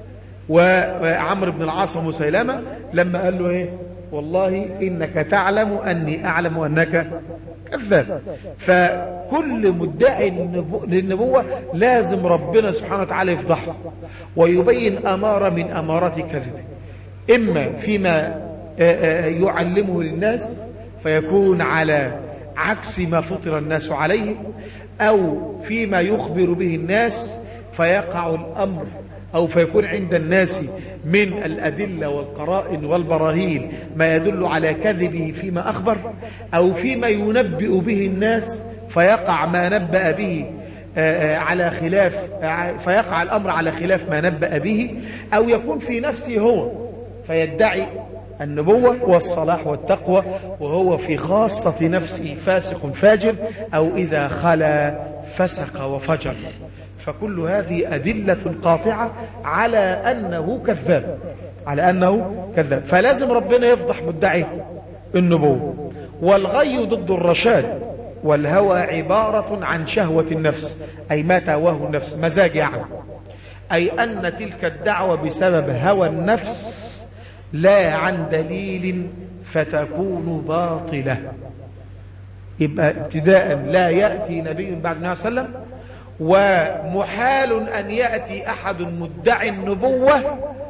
وعمر بن العاص ومسيلمة لما قال له ايه؟ والله انك تعلم اني اعلم انك كذاب. فكل مدعي للنبوة لازم ربنا سبحانه وتعالى يفضحه ويبين امارة من امارات كذبه، اما فيما يعلمه للناس فيكون على عكس ما فطر الناس عليه، او فيما يخبر به الناس فيقع الامر أو فيكون عند الناس من الأدلة والقرائن والبراهين ما يدل على كذبه فيما أخبر، أو فيما ينبئ به الناس فيقع ما نبأ به على خلاف، فيقع الأمر على خلاف ما نبأ به، أو يكون في نفسه هو فيدعي النبوة والصلاح والتقوى وهو في خاصة نفسه فاسق فاجر، أو إذا خلا فسق وفجر. فكل هذه أدلة قاطعة على أنه كذاب، على أنه كذاب. فلازم ربنا يفضح مدعي النبوة. والغي ضد الرشاد، والهوى عبارة عن شهوة النفس، أي ما تهواه النفس، مزاج يعني، أي أن تلك الدعوة بسبب هوى النفس لا عن دليل فتكون باطلة. يبقى ابتداء لا يأتي نبي بعد النبي صلى الله عليه وسلم، ومحال أن يأتي أحد مدعي النبوة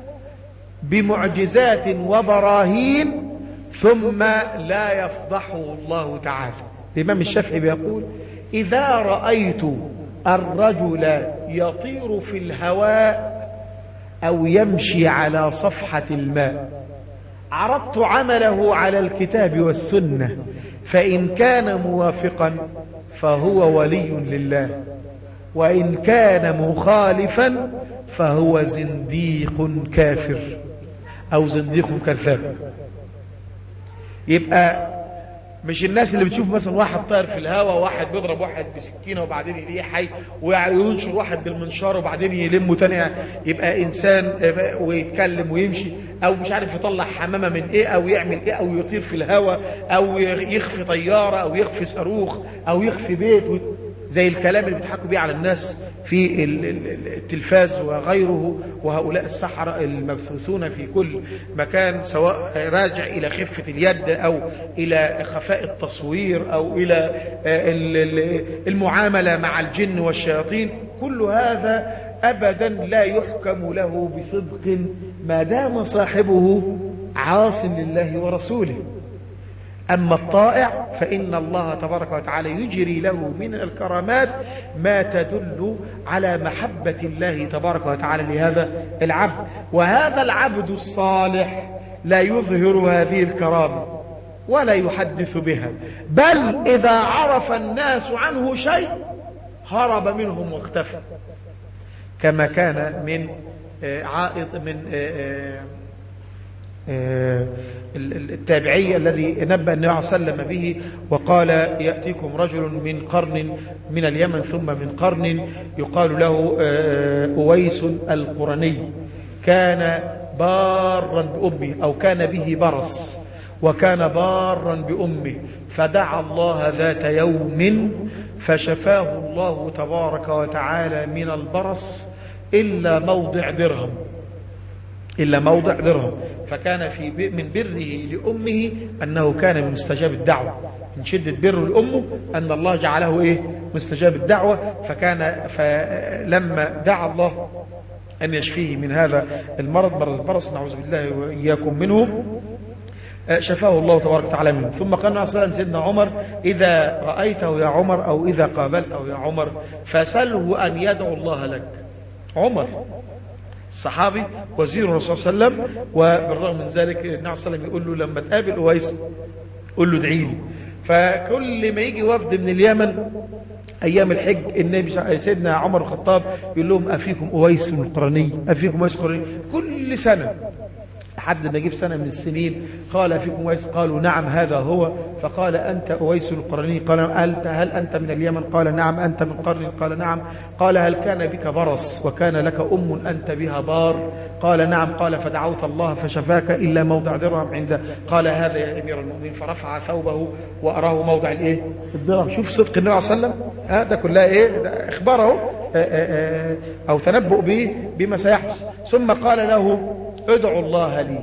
بمعجزات وبراهين ثم لا يفضحه الله تعالى. الإمام الشافعي بيقول إذا رأيت الرجل يطير في الهواء أو يمشي على صفحة الماء عرضت عمله على الكتاب والسنة، فإن كان موافقا فهو ولي لله، وإن كان مخالفا فهو زنديق كافر أو زنديق كذاب. يبقى مش الناس اللي بتشوف مثلا واحد طاير في الهواء، واحد بيضرب واحد بسكينة وبعدين يلاقيه حي، وينشر واحد بالمنشار وبعدين يلمه تاني يبقى إنسان ويتكلم ويمشي، أو مش عارف يطلع حمامة من إيه أو يعمل إيه، أو يطير في الهواء أو يخفي طيارة أو يخفي صاروخ أو يخفي بيت، زي الكلام اللي بيضحكوا بيه على الناس في التلفاز وغيره، وهؤلاء السحرة المبثوثون في كل مكان، سواء راجع إلى خفة اليد أو إلى خفاء التصوير أو إلى المعاملة مع الجن والشياطين. كل هذا أبدا لا يحكم له بصدق ما دام صاحبه عاص لله ورسوله. أما الطائع فإن الله تبارك وتعالى يجري له من الكرامات ما تدل على محبة الله تبارك وتعالى لهذا العبد، وهذا العبد الصالح لا يظهر هذه الكرامة ولا يحدث بها، بل إذا عرف الناس عنه شيء هرب منهم واختفى، كما كان من عائد من التابعي الذي نبأ النبي صلى الله عليه وسلم به وقال: يأتيكم رجل من قرن من اليمن ثم من قرن يقال له أويس القرني، كان بارا بأمه أو كان به برص وكان بارا بأمه، فدعا الله ذات يوم فشفاه الله تبارك وتعالى من البرص إلا موضع درهم، فكان من بره لأمه أنه كان من مستجاب الدعوة، من شدة بره لأمه أن الله جعله مستجاب الدعوة، فلما دعا الله أن يشفيه من هذا المرض، مرض البرص، نعوذ بالله وإياكم منه، شفاه الله تبارك وتعالى منه. ثم قال النبي صلى الله عليه وسلم سيدنا عمر: إذا رأيته يا عمر أو إذا قابلته يا عمر فسله أن يدعو الله لك. عمر الصحابي وزير الرسول صلى الله عليه وسلم، وبالرغم من ذلك النبي صلى الله عليه وسلم يقول له: لما تقابل أويس قل له ادعي لي. فكل ما يجي وفد من اليمن أيام الحج النبي سيدنا عمر الخطاب يقول لهم: أفيكم أويس القرني، أفيكم أويس القرني، كل سنة لحد ما جه في سنة من السنين قال: أفيكم أويس؟ قالوا: نعم هذا هو. فقال: أنت أويس القرني؟ قال: هل أنت من اليمن؟ قال: نعم. أنت من قرن؟ قال: نعم. قال: هل كان بك برص وكان لك أم أنت بها بار؟ قال: نعم. قال: فدعوت الله فشفاك إلا موضع درهم عنده؟ قال: هذا يا أمير المؤمنين. فرفع ثوبه وأراه موضع الدرهم. شوف صدق النبي صلى الله عليه وسلم، هذا كلها ده إخباره أو تنبؤ به بما سيحدث. ثم قال له: ادعوا الله لي،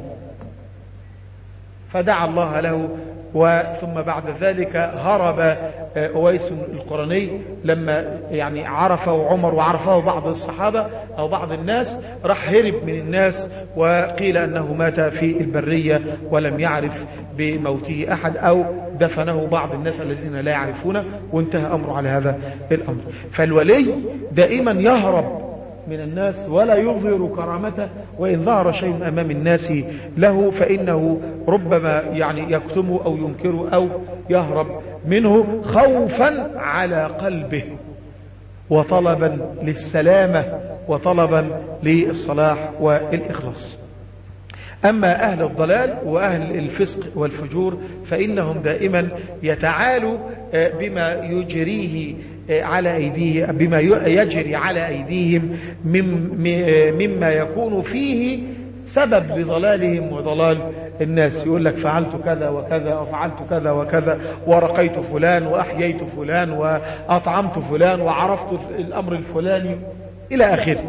فدعا الله له. ثم بعد ذلك هرب أويس القرني لما عرفه عمر وعرفه بعض الصحابة أو بعض الناس، راح هرب من الناس، وقيل أنه مات في البرية ولم يعرف بموته أحد، أو دفنه بعض الناس الذين لا يعرفونه، وانتهى أمره على هذا الأمر. فالولي دائما يهرب من الناس ولا يظهر كرامته، وإن ظهر شيء أمام الناس له فإنه ربما يكتمه أو ينكره أو يهرب منه خوفا على قلبه وطلبا للسلامة وطلبا للصلاح والإخلاص. أما أهل الضلال وأهل الفسق والفجور فإنهم دائما يتعالوا بما يجريه على أيديه، بما يجري على أيديهم مما يكون فيه سبب لضلالهم وضلال الناس. يقول لك: فعلت كذا وكذا وفعلت كذا وكذا ورقيت فلان وأحييت فلان وأطعمت فلان وعرفت الأمر الفلاني إلى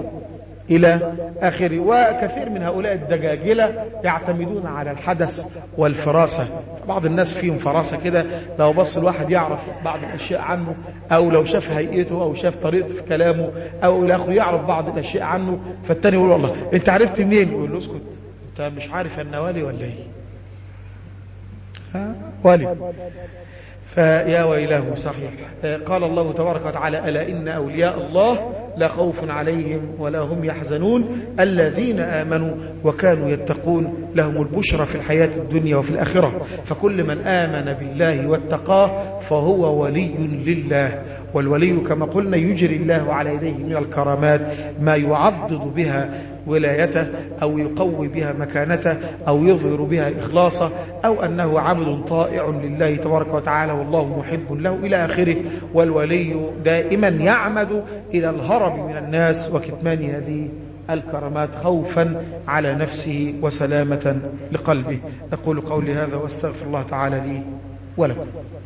آخره. وكثير من هؤلاء الدجاجلة يعتمدون على الحدث والفراسة. بعض الناس فيهم فراسة كده، لو بص الواحد يعرف بعض الأشياء عنه، أو لو شاف هيئته أو شاف طريقته في كلامه أو إلى آخره يعرف بعض الأشياء عنه. فالتاني يقول: والله أنت عرفت منين؟ يقول له: اسكت، أنت مش عارف أن والي ولا إيه؟ والي. فيا ويله صحيح. قال الله تبارك وتعالى: ألا إن أولياء الله لا خوف عليهم ولا هم يحزنون الذين آمنوا وكانوا يتقون لهم البشرى في الحياة الدنيا وفي الآخرة. فكل من آمن بالله واتقاه فهو ولي لله. والولي كما قلنا يجري الله على يديه من الكرامات ما يعضد بها ولايته أو يقوي بها مكانته أو يظهر بها إخلاصه، أو أنه عبد طائع لله تبارك وتعالى والله محب له إلى آخره. والولي دائما يعمد إلى الهرب من الناس وكتمان هذه الكرامات خوفا على نفسه وسلامة لقلبه. أقول قولي هذا واستغفر الله تعالى لي ولكم.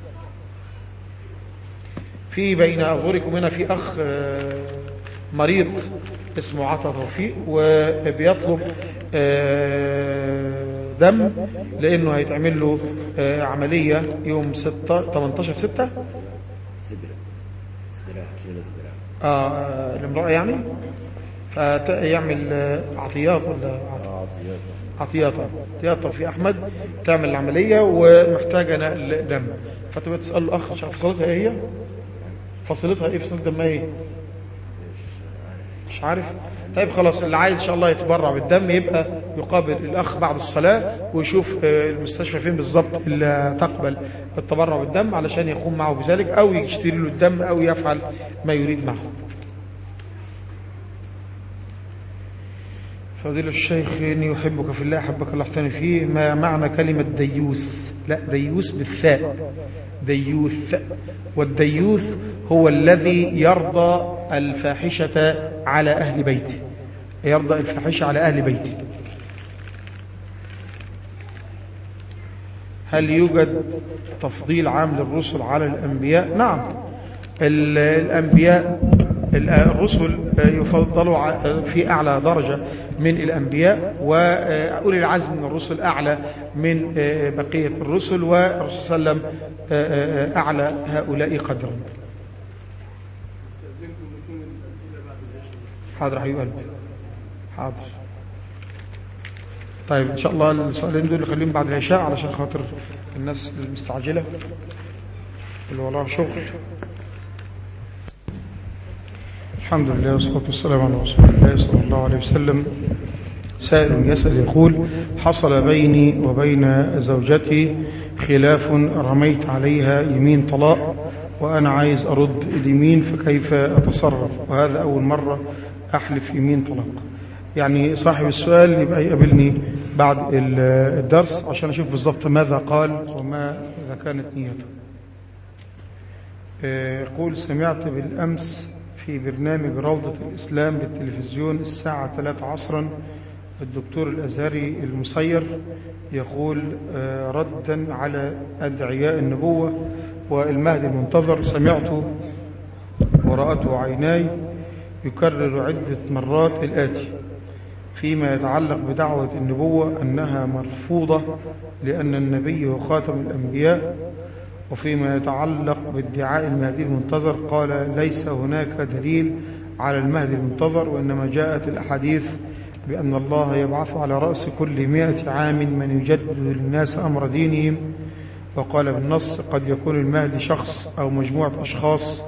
في بين أظهركم هنا في أخ مريض اسمه عطا توفيق، وبيطلب دم لأنه هيتعمل له عملية يوم 18/6 الامرأة فيعمل عطيات ولا عطيات توفيق أحمد تعمل العملية ومحتاجة نقل دم. فتبقى تسأل الأخ فصلتها إيه؟ هي فصلتها إيه؟ فصلت دمها إيه؟ مش مش عارف. طيب خلاص، اللي عايز إن شاء الله يتبرع بالدم يبقى يقابل الأخ بعد الصلاة ويشوف المستشفى فين بالضبط اللي تقبل التبرع بالدم علشان يقوم معه بذلك، أو يشتري له الدم أو يفعل ما يريد معه. فضيلة الشيخ، إني أحبك في الله أحبك الله احتني فيه. ما معنى كلمة ديوث؟ لا، ديوث بالثاء، ديوث. والديوث هو الذي يرضى الفاحشة على أهل بيته، يرضى الفاحشة على أهل بيته. هل يوجد تفضيل عام للرسل على الأنبياء؟ نعم، الأنبياء الرسل يفضلوا في أعلى درجة من الأنبياء، وأولي العزم من الرسل أعلى من بقية الرسل، والرسول صلى الله عليه وسلم أعلى هؤلاء قدرا. حاضر حبيب قلبي، حاضر. طيب إن شاء الله السؤالين دول خليهم بعد العشاء علشان خاطر الناس المستعجلة اللي وراها شغل. الحمد لله والصلاة والسلام على رسول الله صلى الله عليه وسلم. سائل يسأل يقول: حصل بيني وبين زوجتي خلاف، رميت عليها يمين طلاق وأنا عايز أرد اليمين، فكيف أتصرف؟ وهذا أول مرة أحلف يمين طلاق. يعني صاحب السؤال يبقى يقابلني بعد الدرس عشان أشوف بالضبط ماذا قال وما إذا كانت نيته. يقول: سمعت بالأمس في برنامج روضة الإسلام بالتلفزيون الساعة 3 عصرا الدكتور الأزهري المسير يقول ردا على أدعياء النبوة والمهدي المنتظر، سمعت ورأته عيناي يكرر عدة مرات الآتي: فيما يتعلق بدعوة النبوة أنها مرفوضة لأن النبي هو خاتم الأنبياء، وفيما يتعلق بادعاء المهدي المنتظر قال ليس هناك دليل على المهدي المنتظر، وإنما جاءت الأحاديث بأن الله يبعث على رأس كل 100 عام من يجدد للناس أمر دينهم، وقال بالنص قد يكون المهدي شخص أو مجموعة أشخاص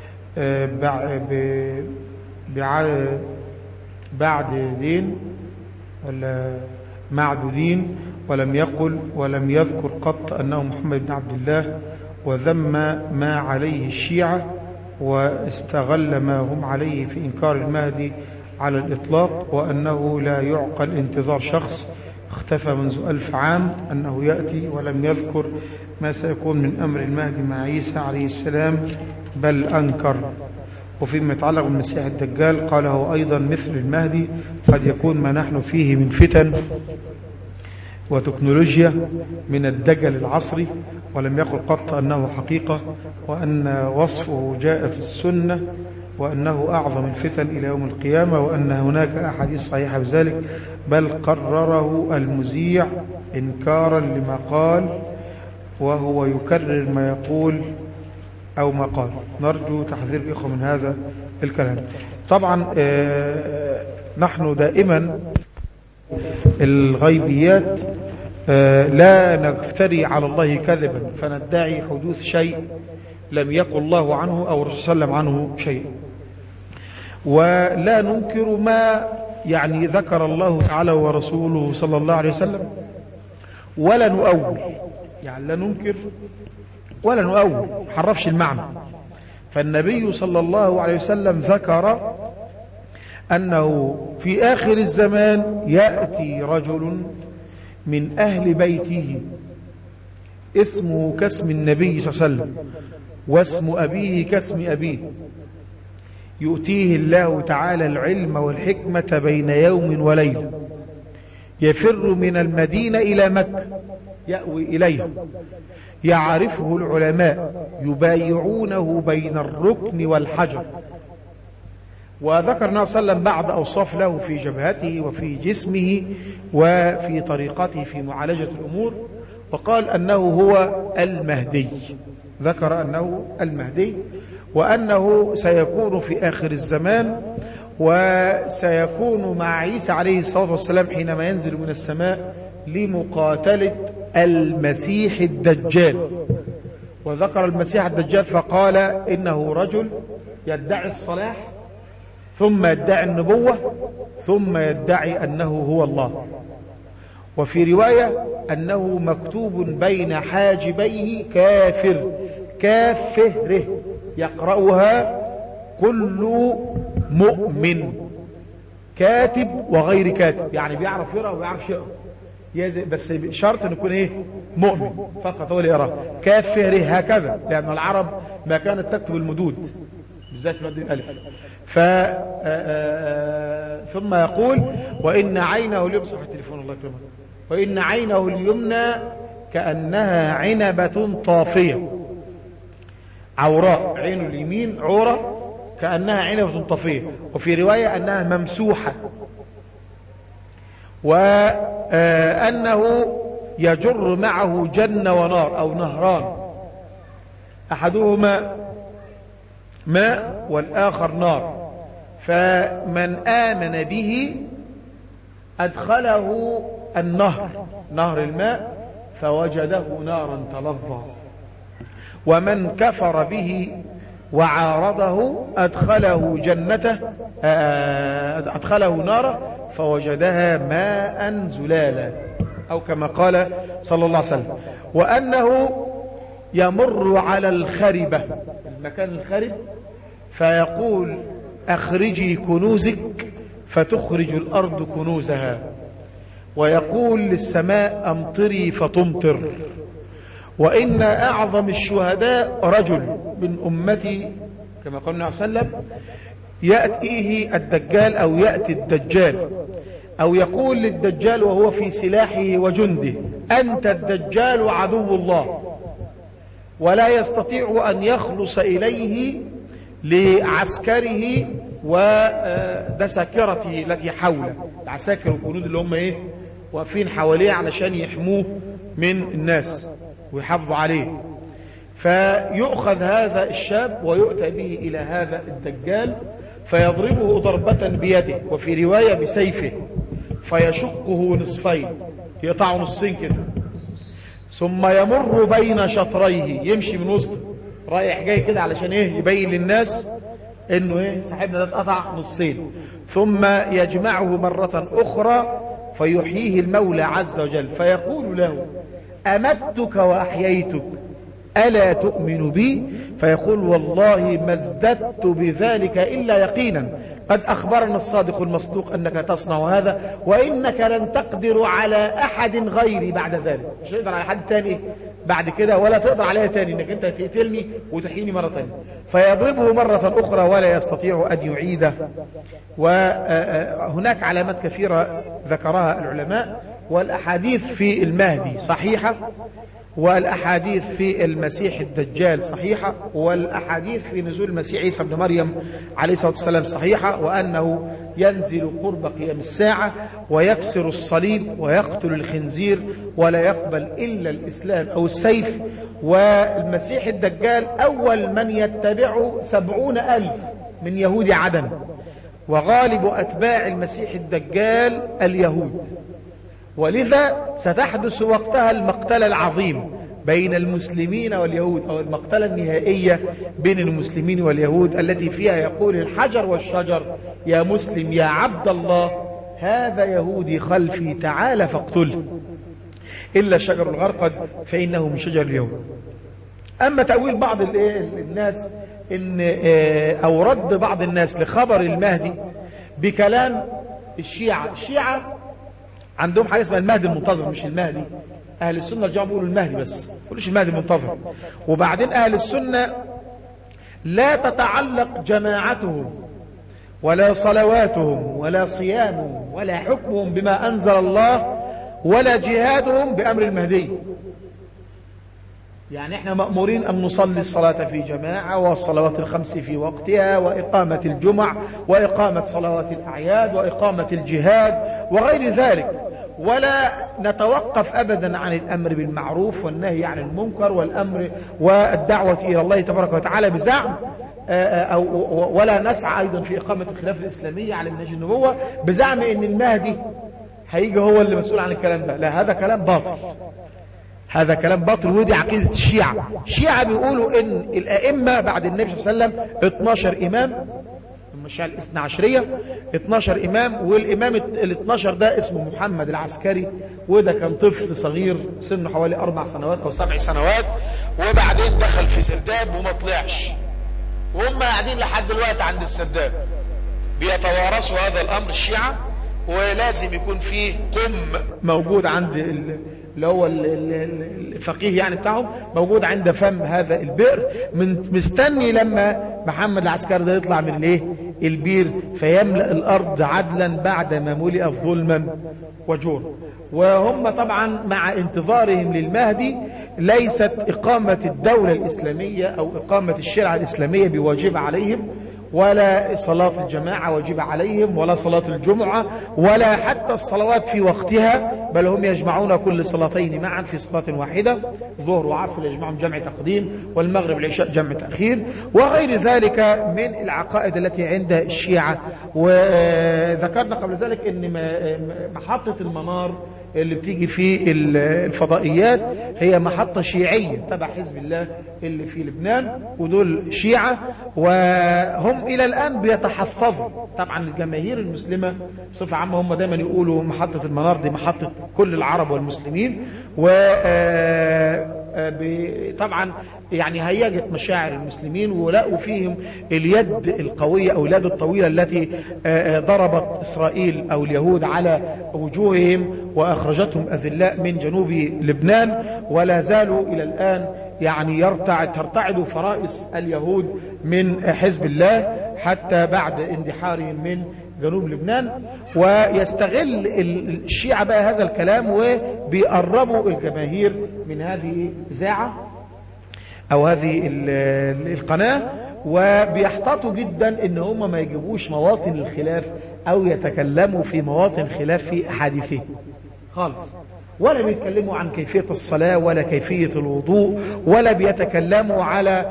بعد دين ولا معدودين، ولم يذكر قط أنه محمد بن عبد الله، وذم ما عليه الشيعة واستغل ما هم عليه في إنكار المهدي على الإطلاق، وأنه لا يعقل انتظار شخص اختفى منذ 1000 عام أنه يأتي، ولم يذكر ما سيكون من أمر المهدي مع عيسى عليه السلام بل أنكر. وفيما يتعلق بالمسيح الدجال قال هو أيضا مثل المهدي، قد يكون ما نحن فيه من فتن وتكنولوجيا من الدجل العصري، ولم يقل قط أنه حقيقة، وأن وصفه جاء في السنة، وأنه أعظم الفتن إلى يوم القيامة، وأن هناك أحاديث صحيحة بذلك، بل قرره المذيع إنكارا لما قال، وهو يكرر ما يقول أو ما قال. نرجو تحذير الإخوة من هذا الكلام. طبعا نحن دائما الغيبيات لا نفتري على الله كذبا فندعي حدوث شيء لم يقل الله عنه أو الرسول صلى الله عليه وسلم عنه شيء، ولا ننكر ما يعني ذكر الله تعالى ورسوله صلى الله عليه وسلم، ولا نؤول، يعني لا ننكر ولا نؤول، حرفش المعنى. فالنبي صلى الله عليه وسلم ذكر أنه في آخر الزمان يأتي رجل من أهل بيته اسمه كاسم النبي صلى الله عليه وسلم واسم أبيه كاسم أبيه، يؤتيه الله تعالى العلم والحكمة بين يوم وليلة، يفر من المدينة إلى مكة يأوي إليها، يعرفه العلماء يبايعونه بين الركن والحجر. وذكر النبي صلى الله عليه وسلم بعض أوصاف له في جبهته وفي جسمه وفي طريقته في معالجة الأمور، وقال أنه هو المهدي، ذكر أنه المهدي، وأنه سيكون في آخر الزمان، وسيكون مع عيسى عليه الصلاة والسلام حينما ينزل من السماء لمقاتلة المسيح الدجال. وذكر المسيح الدجال فقال إنه رجل يدعي الصلاح ثم يدعي النبوة ثم يدعي أنه هو الله. وفي رواية أنه مكتوب بين حاجبيه كافر، كافره يقرأها كل مؤمن، كاتب وغير كاتب، يعني بيعرف يقرأ وبيعرف يقرأ، بس شرط أن يكون إيه؟ مؤمن فقط هو اللي يقرأ كافره، هكذا، لأن العرب ما كانت تكتب المدود بالذات مد الألف. ثم يقول وإن عينه اليمنى، صح التليفون الله يكرمك، وإن عينه اليمنى كأنها عنبة طافية، عوراء، عين اليمين عورة كأنها عنبة طافية. وفي رواية أنها ممسوحة. وأنه يجر معه جنة ونار أو نهران، أحدهما ماء والآخر نار، فمن آمن به أدخله النهر، نهر الماء، فوجده نارا تلظى، ومن كفر به وعارضه أدخله جنته، أدخله نارا فوجدها ماء زلالا، أو كما قال صلى الله عليه وسلم. وأنه يمر على الخربة، المكان الخرب، فيقول أخرجي كنوزك فتخرج الأرض كنوزها، ويقول للسماء أمطري فتمطر. وإن أعظم الشهداء رجل من أمتي كما قال النبي صلى الله عليه وسلم يأتيه الدجال أو يأتي الدجال، أو يقول للدجال وهو في سلاحه وجنده أنت الدجال عدو الله، ولا يستطيع أن يخلص إليه لعسكره ودساكرته التي حوله، العساكر والجنود اللي هم ايه واقفين حواليه علشان يحموه من الناس ويحافظوا عليه. فيؤخذ هذا الشاب ويؤتى به إلى هذا الدجال فيضربه ضربة بيده، وفي رواية بسيفه، فيشقه نصفين، يقطعه نصين كده، ثم يمر بين شطريه، يمشي من وسطه رايح جاي كده علشان ايه يبين للناس انه ايه صاحبنا ده اتقطع نصين، ثم يجمعه مرة اخرى فيحييه المولى عز وجل فيقول له امتك واحييتك الا تؤمن بي؟ فيقول والله ما ازددت بذلك الا يقينا، قد اخبرنا الصادق المصدوق انك تصنع هذا، وانك لن تقدر على احد غيري بعد ذلك، مش تقدر على حد تاني بعد كده، ولا تقدر عليها تاني انك انت تقتلني وتحييني مرة تانية. فيضربه مرة اخرى ولا يستطيع ان يعيده. وهناك علامات كثيرة ذكرها العلماء، والاحاديث في المهدي صحيحة، والأحاديث في المسيح الدجال صحيحة، والأحاديث في نزول المسيح عيسى بن مريم عليه الصلاة والسلام صحيحة، وأنه ينزل قرب قيام الساعة ويكسر الصليب ويقتل الخنزير ولا يقبل إلا الإسلام أو السيف. والمسيح الدجال أول من يتبعه 70,000 من يهود عدن، وغالب أتباع المسيح الدجال اليهود، ولذا ستحدث وقتها المقتلة العظيم بين المسلمين واليهود، أو المقتلة النهائية بين المسلمين واليهود، التي فيها يقول الحجر والشجر يا مسلم يا عبد الله هذا يهودي خلفي تعال فاقتله، إلا شجر الغرقد فإنه من شجر اليهود. أما تأويل بعض الناس أو رد بعض الناس لخبر المهدي بكلام الشيعة عندهم حاجة اسمها المهدي المنتظر، مش المهدي. أهل السنة الجماعة بيقولوا المهدي بس، ما بيقولوش المهدي المنتظر. وبعدين أهل السنة لا تتعلق جماعتهم ولا صلواتهم ولا صيامهم ولا حكمهم بما أنزل الله ولا جهادهم بأمر المهدي. يعني احنا مأمورين أن نصلي الصلاة في جماعة، والصلوات الخمس في وقتها، وإقامة الجمع، وإقامة صلوات الأعياد، وإقامة الجهاد وغير ذلك، ولا نتوقف أبدا عن الأمر بالمعروف والنهي عن المنكر والأمر والدعوة إلى الله تبارك وتعالى بزعم ولا نسعى أيضا في إقامة الخلافة الإسلامية على منهج النبوة بزعم أن المهدي هيجي هو اللي مسؤول عن الكلام ده. لا، هذا كلام باطل، هذا كلام باطل، ودي عقيدة الشيعة. الشيعة بيقولوا ان الائمة بعد النبي صلى الله عليه وسلم 12 امام، الشيعة الاثنى عشرية 12 إمام، والإمام ال12 ده اسمه محمد العسكري، وده كان طفل صغير سنه حوالي 4 سنوات أو 7 سنوات، وبعدين دخل في سرداب وما طلعش، وهم قاعدين لحد دلوقتي عند السرداب بيتوارثوا هذا الأمر الشيعة، ولازم يكون فيه موجود عند اللي هو الفقيه يعني بتاعهم، موجود عند فم هذا البئر، مستني لما محمد العسكري ده يطلع من الايه البير فيملأ الارض عدلا بعد ما ملئت ظلما وجورا. وهم طبعا مع انتظارهم للمهدي ليست اقامة الدولة الاسلامية او اقامة الشريعة الاسلامية بواجب عليهم، ولا صلاة الجماعة واجب عليهم، ولا صلاة الجمعة، ولا حتى الصلوات في وقتها، بل هم يجمعون كل صلاتين معا في صلاة واحدة، ظهر وعصر يجمعهم جمع تقديم، والمغرب العشاء جمع تأخير، وغير ذلك من العقائد التي عند الشيعة. وذكرنا قبل ذلك ان محطة المنار اللي بتيجي في الفضائيات هي محطة شيعية تبع حزب الله اللي في لبنان، ودول شيعة، وهم إلى الآن بيتحفظوا. طبعا الجماهير المسلمة بصفة عامة هم دايما يقولوا محطة المنار دي محطة كل العرب والمسلمين، طبعا يعني هيجت مشاعر المسلمين، ولقوا فيهم اليد القوية أو اليد الطويلة التي ضربت إسرائيل أو اليهود على وجوههم وأخرجتهم أذلاء من جنوب لبنان، ولا زالوا إلى الآن يعني ترتعد فرائس اليهود من حزب الله حتى بعد اندحارهم من جنوب لبنان. ويستغل الشيعة بقى هذا الكلام، وبيقربوا الجماهير من هذه الإذاعة أو هذه القناة، وبيحتاطوا جدا ان هم ما يجيبوش مواطن الخلاف او يتكلموا في مواطن خلاف في احاديثهم خالص، ولا بيتكلموا عن كيفية الصلاة ولا كيفية الوضوء، ولا بيتكلموا على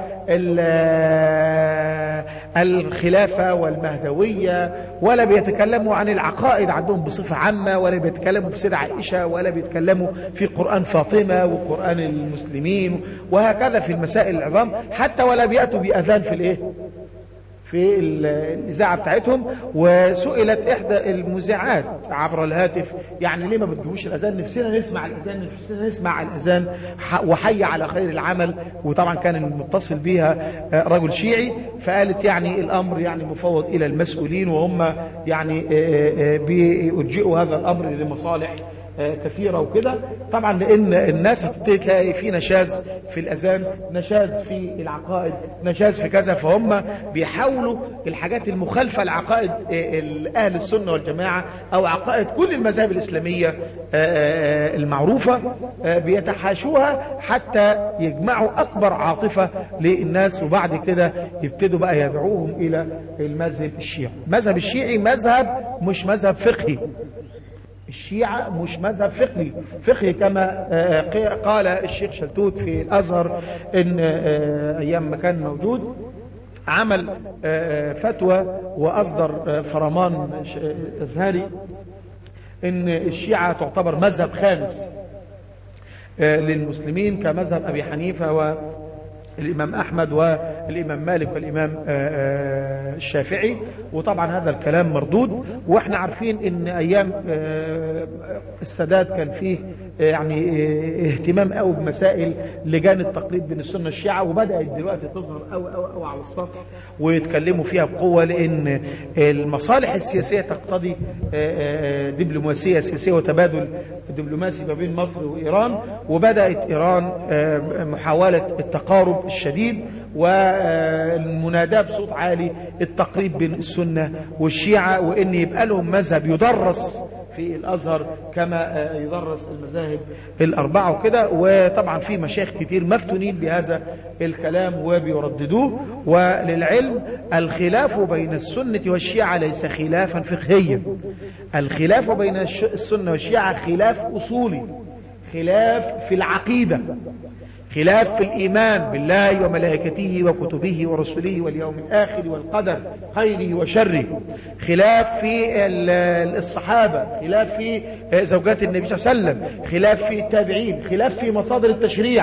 الخلافة والمهدوية، ولا بيتكلموا عن العقائد عندهم بصفة عامة، ولا بيتكلموا في سيدة عائشة، ولا بيتكلموا في قرآن فاطمة وقرآن المسلمين وهكذا في المسائل العظام، حتى ولا بيأتوا بأذان في الإذاعة بتاعتهم. وسئلت إحدى المذيعات عبر الهاتف يعني ليه ما بتجيبوش الأذان، نفسنا نسمع الأذان، نفسنا نسمع الأذان وحي على خير العمل. وطبعا كان المتصل بها رجل شيعي، فقالت يعني الأمر يعني مفوض إلى المسؤولين، وهم يعني بيرجئوا هذا الأمر لمصالح كثيرة وكده. طبعا لأن الناس هتلاقي في نشاز في الأذان، نشاز في العقائد، نشاز في كذا، فهم بيحاولوا الحاجات المخالفة لعقائد أهل السنة والجماعة أو عقائد كل المذاهب الإسلامية المعروفة، بيتحاشوها حتى يجمعوا أكبر عاطفة للناس، وبعد كده يبتدوا بقى يدعوهم إلى المذهب الشيعي. المذهب الشيعي مذهب مش مذهب فقهي، الشيعة مش مذهب فقهي كما قال الشيخ شلتوت في الأزهر، إن أيام ما كان موجود عمل فتوى وأصدر فرمان أزهري إن الشيعة تعتبر مذهب خامس للمسلمين كمذهب أبي حنيفة والإمام أحمد والإمام مالك والإمام الشافعي. وطبعا هذا الكلام مردود، وإحنا عارفين إن أيام السادات كان فيه يعني اهتمام قوي بمسائل لجان التقليد بين السنة والشيعة، وبدأت دلوقتي تظهر أو على السطح ويتكلموا فيها بقوة، لأن المصالح السياسية تقتضي دبلوماسية سياسية وتبادل دبلوماسي ما بين مصر وإيران. وبدأت إيران محاولة التقارب الشديد والمناداة بصوت عالي التقريب بين السنة والشيعة، وإن يبقى لهم مذهب يدرس في الأزهر كما يدرس المذاهب الأربعة وكده. وطبعا في مشايخ كتير مفتونين بهذا الكلام وبيرددوه. وللعلم الخلاف بين السنة والشيعة ليس خلافا فقهيا، الخلاف بين السنة والشيعة خلاف أصولي، خلاف في العقيدة، خلاف في الإيمان بالله وملائكته وكتبه ورسله واليوم الآخر والقدر خيره وشره، خلاف في الصحابة، خلاف في زوجات النبي صلى الله عليه وسلم، خلاف في التابعين، خلاف في مصادر التشريع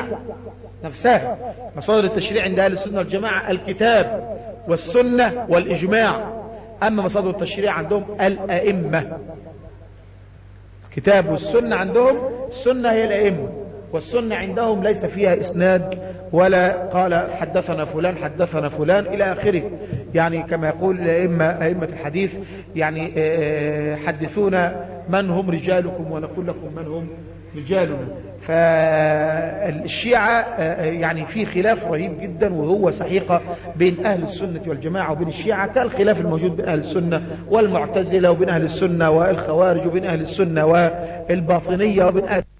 نفسها. مصادر التشريع عند أهل السنة والجماعة الكتاب والسنة والإجماع، أما مصادر التشريع عندهم الأئمة، كتاب والسنة عندهم، السنة هي الأئمة، والسنة عندهم ليس فيها إسناد ولا قال حدثنا فلان حدثنا فلان إلى آخره. يعني كما يقول أئمة الحديث يعني حدثونا من هم رجالكم ونقول لكم من هم رجالنا. فالشيعة يعني في خلاف رهيب جدا، وهو سحيقة بين أهل السنة والجماعة وبين الشيعة، كالخلاف الموجود بين أهل السنة والمعتزلة وبين أهل السنة والخوارج وبين أهل السنة والباطنية وبين أهل